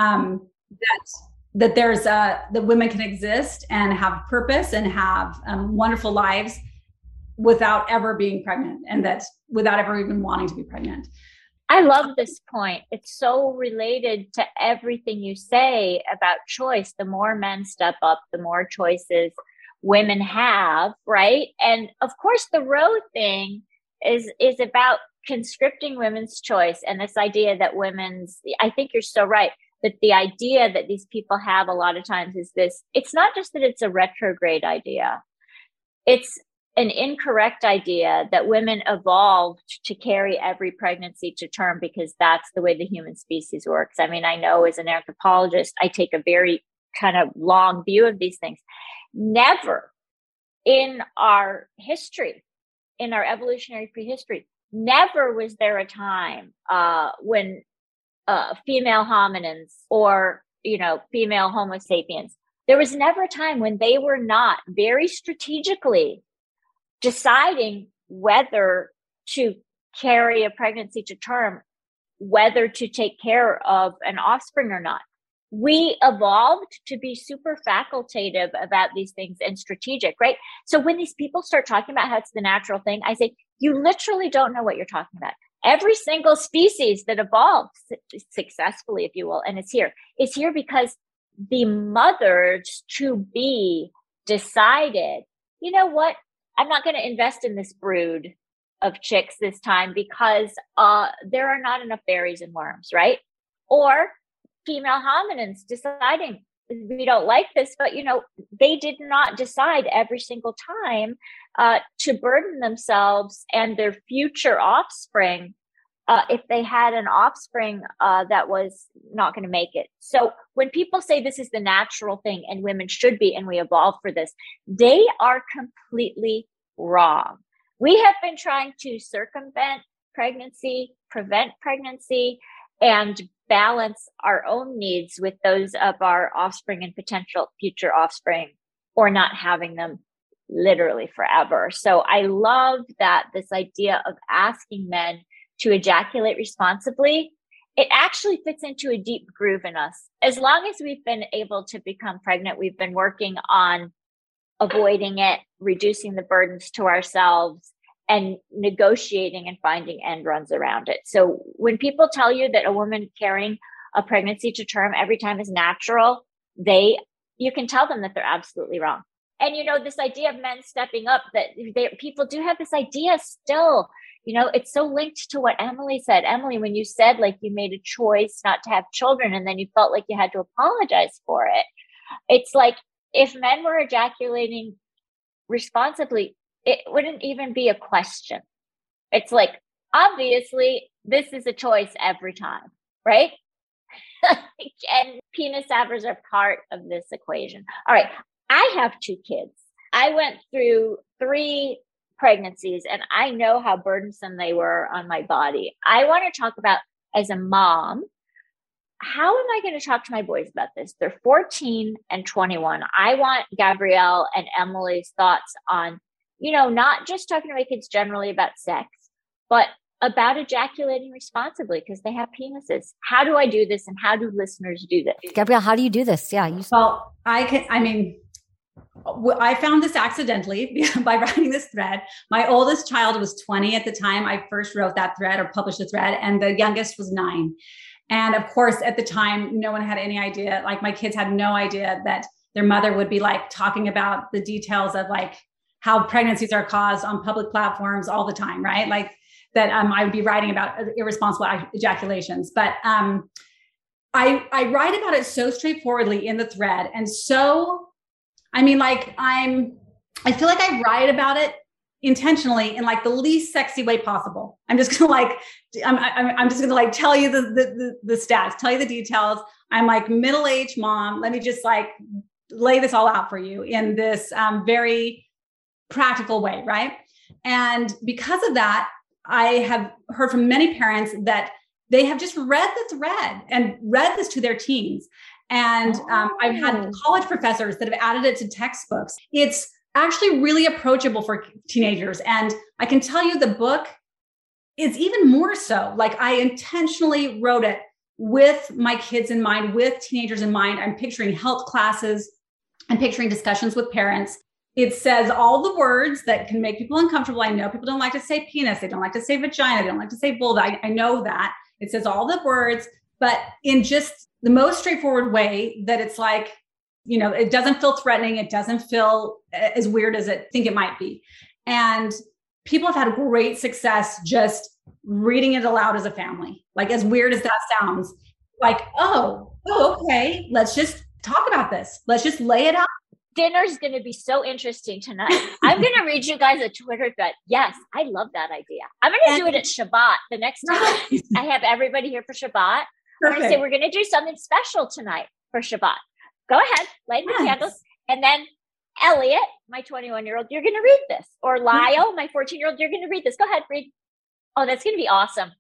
That there's that women can exist and have purpose and have wonderful lives without ever being pregnant, and that's without ever even wanting to be pregnant. I love this point. It's so related to everything you say about choice. The more men step up, the more choices women have, right? And of course, the Roe thing is about conscripting women's choice, and this idea that I think you're so right, that the idea that these people have a lot of times is this, it's not just that it's a retrograde idea. It's an incorrect idea that women evolved to carry every pregnancy to term because that's the way the human species works. I mean, I know as an anthropologist, I take a very kind of long view of these things. Never in our history, in our evolutionary prehistory, never was there a time when female hominins or, female Homo sapiens, there was never a time when they were not very strategically deciding whether to carry a pregnancy to term, whether to take care of an offspring or not. We evolved to be super facultative about these things and strategic, right? So when these people start talking about how it's the natural thing, I say, you literally don't know what you're talking about. Every single species that evolved successfully, if you will, and it's here because the mothers to be decided, you know what? I'm not going to invest in this brood of chicks this time because there are not enough berries and worms, right? Or female hominins deciding we don't like this, but they did not decide every single time to burden themselves and their future offspring if they had an offspring that was not going to make it. So when people say this is the natural thing and women should be, and we evolved for this, they are completely wrong. We have been trying to circumvent pregnancy, prevent pregnancy, and balance our own needs with those of our offspring and potential future offspring, or not having them literally forever. So I love that this idea of asking men to ejaculate responsibly, it actually fits into a deep groove in us. As long as we've been able to become pregnant, we've been working on avoiding it, reducing the burdens to ourselves, and negotiating and finding end runs around it. So when people tell you that a woman carrying a pregnancy to term every time is natural, you can tell them that they're absolutely wrong. And, this idea of men stepping up, that people do have this idea still, it's so linked to what Emily said. Emily, when you said like you made a choice not to have children and then you felt like you had to apologize for it. It's like, if men were ejaculating responsibly, it wouldn't even be a question. It's like, obviously, this is a choice every time, right? And penis savers are part of this equation. All right. I have 2 kids. I went through 3 pregnancies and I know how burdensome they were on my body. I want to talk about, as a mom, how am I going to talk to my boys about this? They're 14 and 21. I want Gabrielle and Emily's thoughts on, not just talking to my kids generally about sex, but about ejaculating responsibly because they have penises. How do I do this, and how do listeners do this? Gabrielle, how do you do this? Yeah. Well, I found this accidentally by writing this thread. My oldest child was 20 at the time I first wrote that thread or published the thread, and the youngest was 9. And of course, at the time, no one had any idea. Like, my kids had no idea that their mother would be like talking about the details of like how pregnancies are caused on public platforms all the time, right? Like that I would be writing about irresponsible ejaculations. But I write about it so straightforwardly in the thread. And so, I feel like I write about it intentionally in like the least sexy way possible. I'm just gonna tell you the stats, tell you the details. I'm like middle-aged mom. Let me just like lay this all out for you in this very practical way, right? And because of that, I have heard from many parents that they have just read the thread and read this to their teens. And I've had college professors that have added it to textbooks. It's actually really approachable for teenagers. And I can tell you the book is even more so. Like, I intentionally wrote it with my kids in mind, with teenagers in mind. I'm picturing health classes. I'm picturing discussions with parents. It says all the words that can make people uncomfortable. I know people don't like to say penis. They don't like to say vagina. They don't like to say vulva. I know that. It says all the words, but in just the most straightforward way that it's like, it doesn't feel threatening. It doesn't feel as weird as I think it might be. And people have had great success just reading it aloud as a family. Like, as weird as that sounds, like, oh, okay, let's just talk about this. Let's just lay it out. Dinner's going to be so interesting tonight. I'm going to read you guys a Twitter thread. Yes, I love that idea. I'm going to do it at Shabbat. The next time I have everybody here for Shabbat, I'm going to say, we're going to do something special tonight for Shabbat. Go ahead, light the candles. And then Elliot, my 21-year-old, you're going to read this. Or Lyle, my 14-year-old, you're going to read this. Go ahead, read. Oh, that's going to be awesome.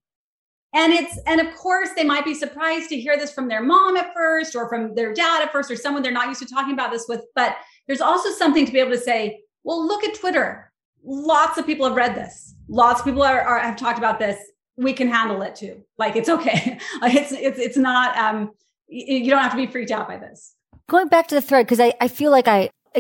And of course, they might be surprised to hear this from their mom at first, or from their dad at first, or someone they're not used to talking about this with. But there's also something to be able to say, well, look at Twitter. Lots of people have read this. Lots of people have talked about this. We can handle it too. Like, it's okay. Like, it's not, you don't have to be freaked out by this. Going back to the thread, because I feel like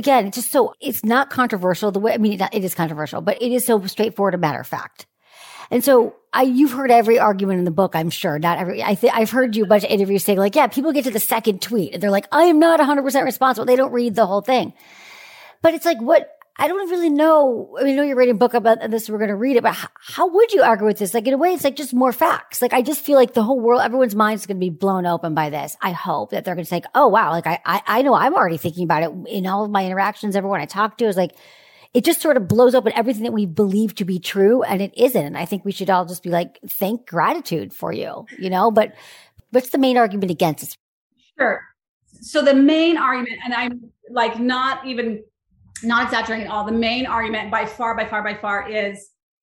it's not controversial the way, it is controversial, but it is so straightforward, a matter of fact. And so you've heard every argument in the book, I'm sure. Not every, I've heard you a bunch of interviews saying like, yeah, people get to the second tweet and they're like, I am not 100% responsible. They don't read the whole thing. But it's like, I don't really know. I know you're writing a book about this. We're going to read it, but how would you argue with this? Like, in a way, it's like just more facts. Like, I just feel like the whole world, everyone's mind's going to be blown open by this. I hope that they're going to say, oh, wow. Like, I know I'm already thinking about it in all of my interactions. Everyone I talk to is like, it just sort of blows open everything that we believe to be true, and it isn't. And I think we should all just be like, thank gratitude for you, but what's the main argument against it? Sure. So the main argument, and I'm like not exaggerating at all, the main argument by far is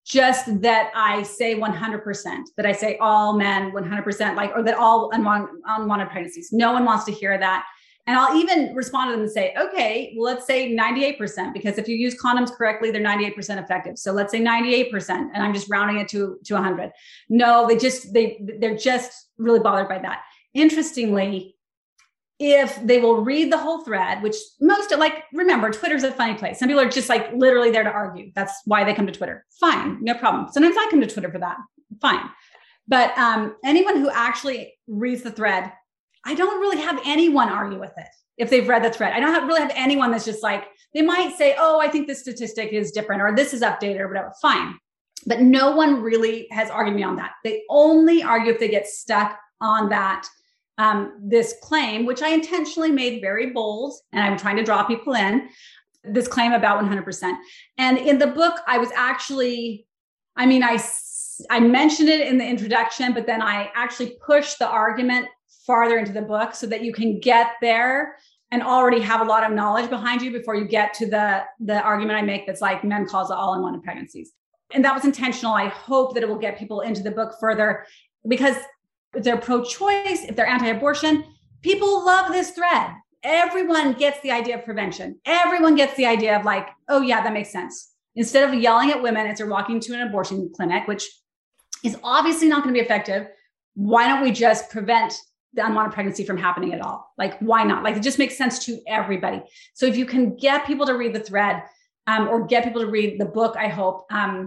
just that I say 100%, that I say all men 100%, like, or that all unwanted pregnancies. No one wants to hear that. And I'll even respond to them and say, okay, well, let's say 98%, because if you use condoms correctly, they're 98% effective. So let's say 98%, and I'm just rounding it to 100. No, they're just really bothered by that. Interestingly, if they will read the whole thread, which most like, remember, Twitter's a funny place. Some people are just like literally there to argue. That's why they come to Twitter. Fine, no problem. Sometimes I come to Twitter for that. Fine. But anyone who actually reads the thread, I don't really have anyone argue with it if they've read the thread. I don't really have anyone that's just like, they might say, oh, I think this statistic is different, or this is updated, or whatever. Fine. But no one really has argued me on that. They only argue if they get stuck on that this claim, which I intentionally made very bold, and I'm trying to draw people in, this claim about 100%. And in the book, I was actually, I mentioned it in the introduction, but then I actually pushed the argument farther into the book so that you can get there and already have a lot of knowledge behind you before you get to the argument I make that's like men cause all unwanted pregnancies. And that was intentional. I hope that it will get people into the book further, because if they're pro-choice, if they're anti-abortion, people love this thread. Everyone gets the idea of prevention. Everyone gets the idea of like, oh yeah, that makes sense. Instead of yelling at women as they're walking to an abortion clinic, which is obviously not going to be effective, why don't we just prevent the unwanted pregnancy from happening at all? Like, why not? Like, it just makes sense to everybody. So if you can get people to read the thread or get people to read the book, I hope,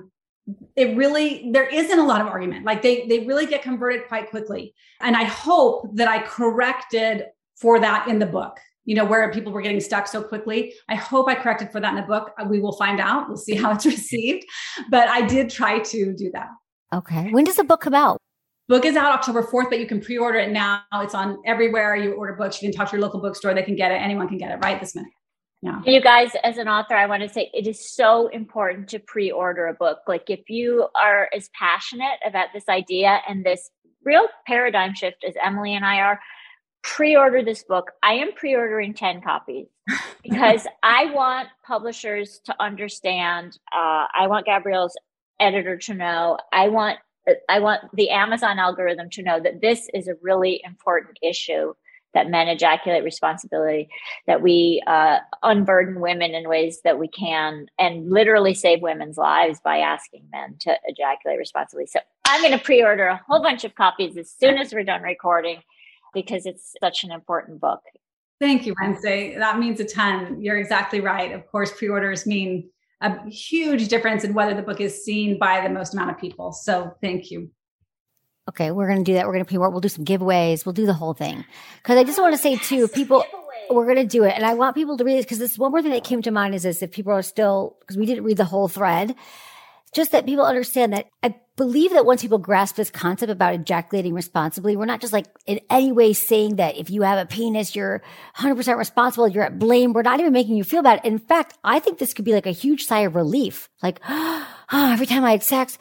there isn't a lot of argument. Like they really get converted quite quickly. And I hope that I corrected for that in the book, where people were getting stuck so quickly. I hope I corrected for that in the book. We will find out. We'll see how it's received. But I did try to do that. Okay. When does the book come out? Book is out October 4th, but you can pre-order it now. It's on everywhere you order books. You can talk to your local bookstore. They can get it. Anyone can get it right this minute. Yeah. You guys, as an author, I want to say it is so important to pre-order a book. Like, if you are as passionate about this idea and this real paradigm shift as Emily and I are, pre-order this book. I am pre-ordering 10 copies because I want publishers to understand. I want Gabrielle's editor to know. I want the Amazon algorithm to know that this is a really important issue, that men ejaculate responsibly, that we unburden women in ways that we can, and literally save women's lives by asking men to ejaculate responsibly. So I'm going to pre-order a whole bunch of copies as soon as we're done recording, because it's such an important book. Thank you, Wednesday. That means a ton. You're exactly right. Of course, pre-orders mean a huge difference in whether the book is seen by the most amount of people. So thank you. Okay, we're going to do that. We're going to pre-order. We'll do some giveaways. We'll do the whole thing. Because I just want to say too, people, we're going to do it. And I want people to read it, because this one more thing that came to mind is this: if people are still, because we didn't read the whole thread, just that people understand that I believe that once people grasp this concept about ejaculating responsibly, we're not just like in any way saying that if you have a penis, you're 100% responsible, you're at blame. We're not even making you feel bad. In fact, I think this could be like a huge sigh of relief. Like, every time I had sex,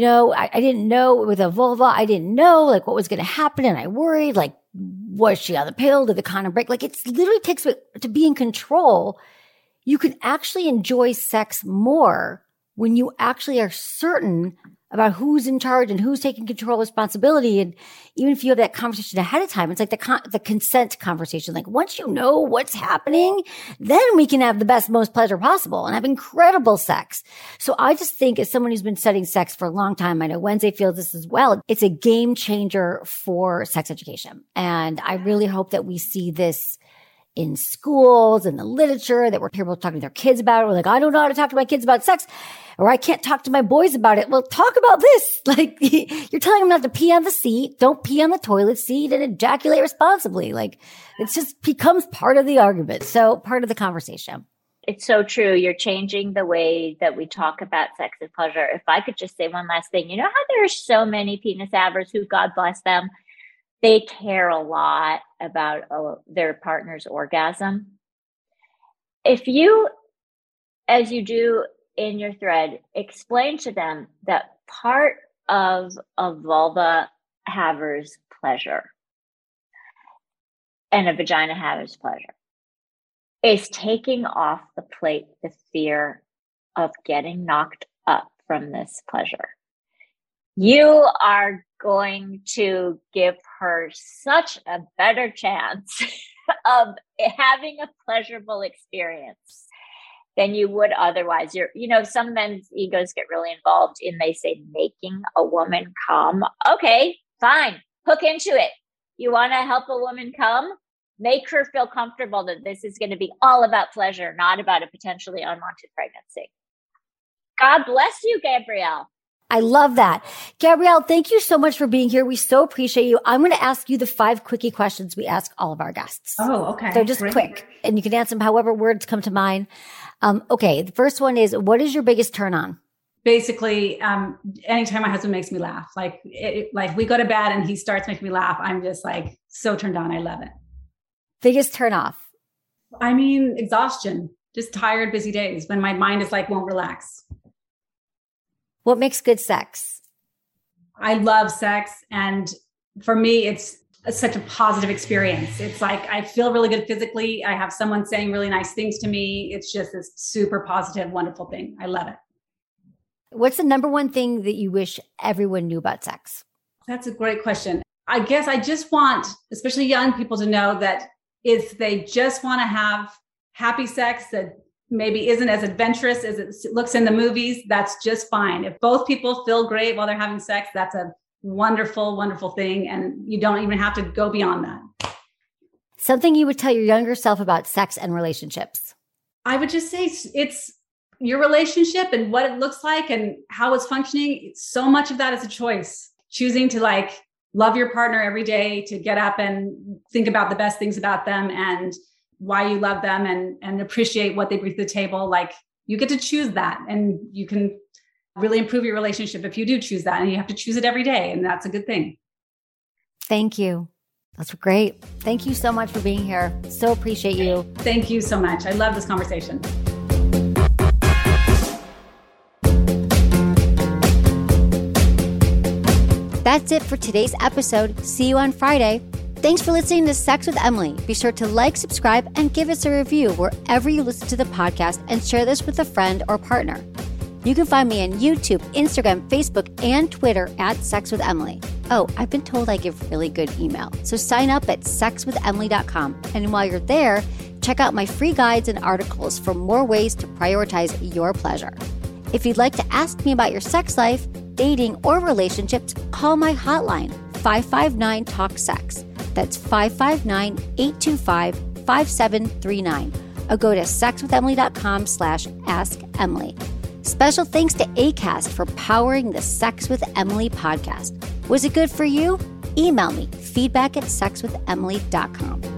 I didn't know with a vulva, I didn't know like what was going to happen. And I worried, like, was she on the pill? Did the condom break? Like, it literally takes to be in control. You can actually enjoy sex more when you actually are certain about who's in charge and who's taking control of responsibility. And even if you have that conversation ahead of time, it's like the consent conversation. Like, once you know what's happening, then we can have the best, most pleasure possible and have incredible sex. So I just think, as someone who's been studying sex for a long time, I know Wednesday feels this as well. It's a game changer for sex education. And I really hope that we see this in schools, in the literature, that we're people talking to their kids about it. We're like, I don't know how to talk to my kids about sex, or I can't talk to my boys about it. Well, talk about this. Like, you're telling them not to pee on the seat. Don't pee on the toilet seat and ejaculate responsibly. Like, it just becomes part of the argument. So part of the conversation. It's so true. You're changing the way that we talk about sex and pleasure. If I could just say one last thing, you know how there are so many penis havers who, God bless them, they care a lot about their partner's orgasm. If you, as you do in your thread, explain to them that part of a vulva haver's pleasure and a vagina haver's pleasure is taking off the plate the fear of getting knocked up from this pleasure. You are going to give her such a better chance of having a pleasurable experience than you would otherwise. Some men's egos get really involved in, they say, making a woman come. Okay, fine. Hook into it. You want to help a woman come? Make her feel comfortable that this is going to be all about pleasure, not about a potentially unwanted pregnancy. God bless you, Gabrielle. I love that. Gabrielle, thank you so much for being here. We so appreciate you. I'm going to ask you the 5 quickie questions we ask all of our guests. Oh, okay. They're just quick, and you can answer them however words come to mind. Okay. The first one is, what is your biggest turn on? Basically, anytime my husband makes me laugh, like we go to bed and he starts making me laugh, I'm just like so turned on. I love it. Biggest turn off? I mean, exhaustion, just tired, busy days when my mind is like, won't relax. What makes good sex? I love sex. And for me, it's such a positive experience. It's like, I feel really good physically. I have someone saying really nice things to me. It's just this super positive, wonderful thing. I love it. What's the number one thing that you wish everyone knew about sex? That's a great question. I guess I just want, especially young people, to know that if they just want to have happy sex that maybe isn't as adventurous as it looks in the movies, that's just fine. If both people feel great while they're having sex, that's a wonderful, wonderful thing. And you don't even have to go beyond that. Something you would tell your younger self about sex and relationships? I would just say it's your relationship and what it looks like and how it's functioning. So much of that is a choice. Choosing to love your partner every day, to get up and think about the best things about them and why you love them and appreciate what they bring to the table. Like, you get to choose that, and you can really improve your relationship if you do choose that, and you have to choose it every day. And that's a good thing. Thank you. That's great. Thank you so much for being here. So appreciate you. Thank you so much. I love this conversation. That's it for today's episode. See you on Friday. Thanks for listening to Sex with Emily. Be sure to like, subscribe, and give us a review wherever you listen to the podcast, and share this with a friend or partner. You can find me on YouTube, Instagram, Facebook, and Twitter at Sex with Emily. Oh, I've been told I give really good email. So sign up at sexwithemily.com. And while you're there, check out my free guides and articles for more ways to prioritize your pleasure. If you'd like to ask me about your sex life, dating, or relationships, call my hotline, 559-TALK-SEX. That's 559-825-5739. Or go to sexwithemily.com/askemily. Special thanks to Acast for powering the Sex with Emily podcast. Was it good for you? Email me, feedback@sexwithemily.com.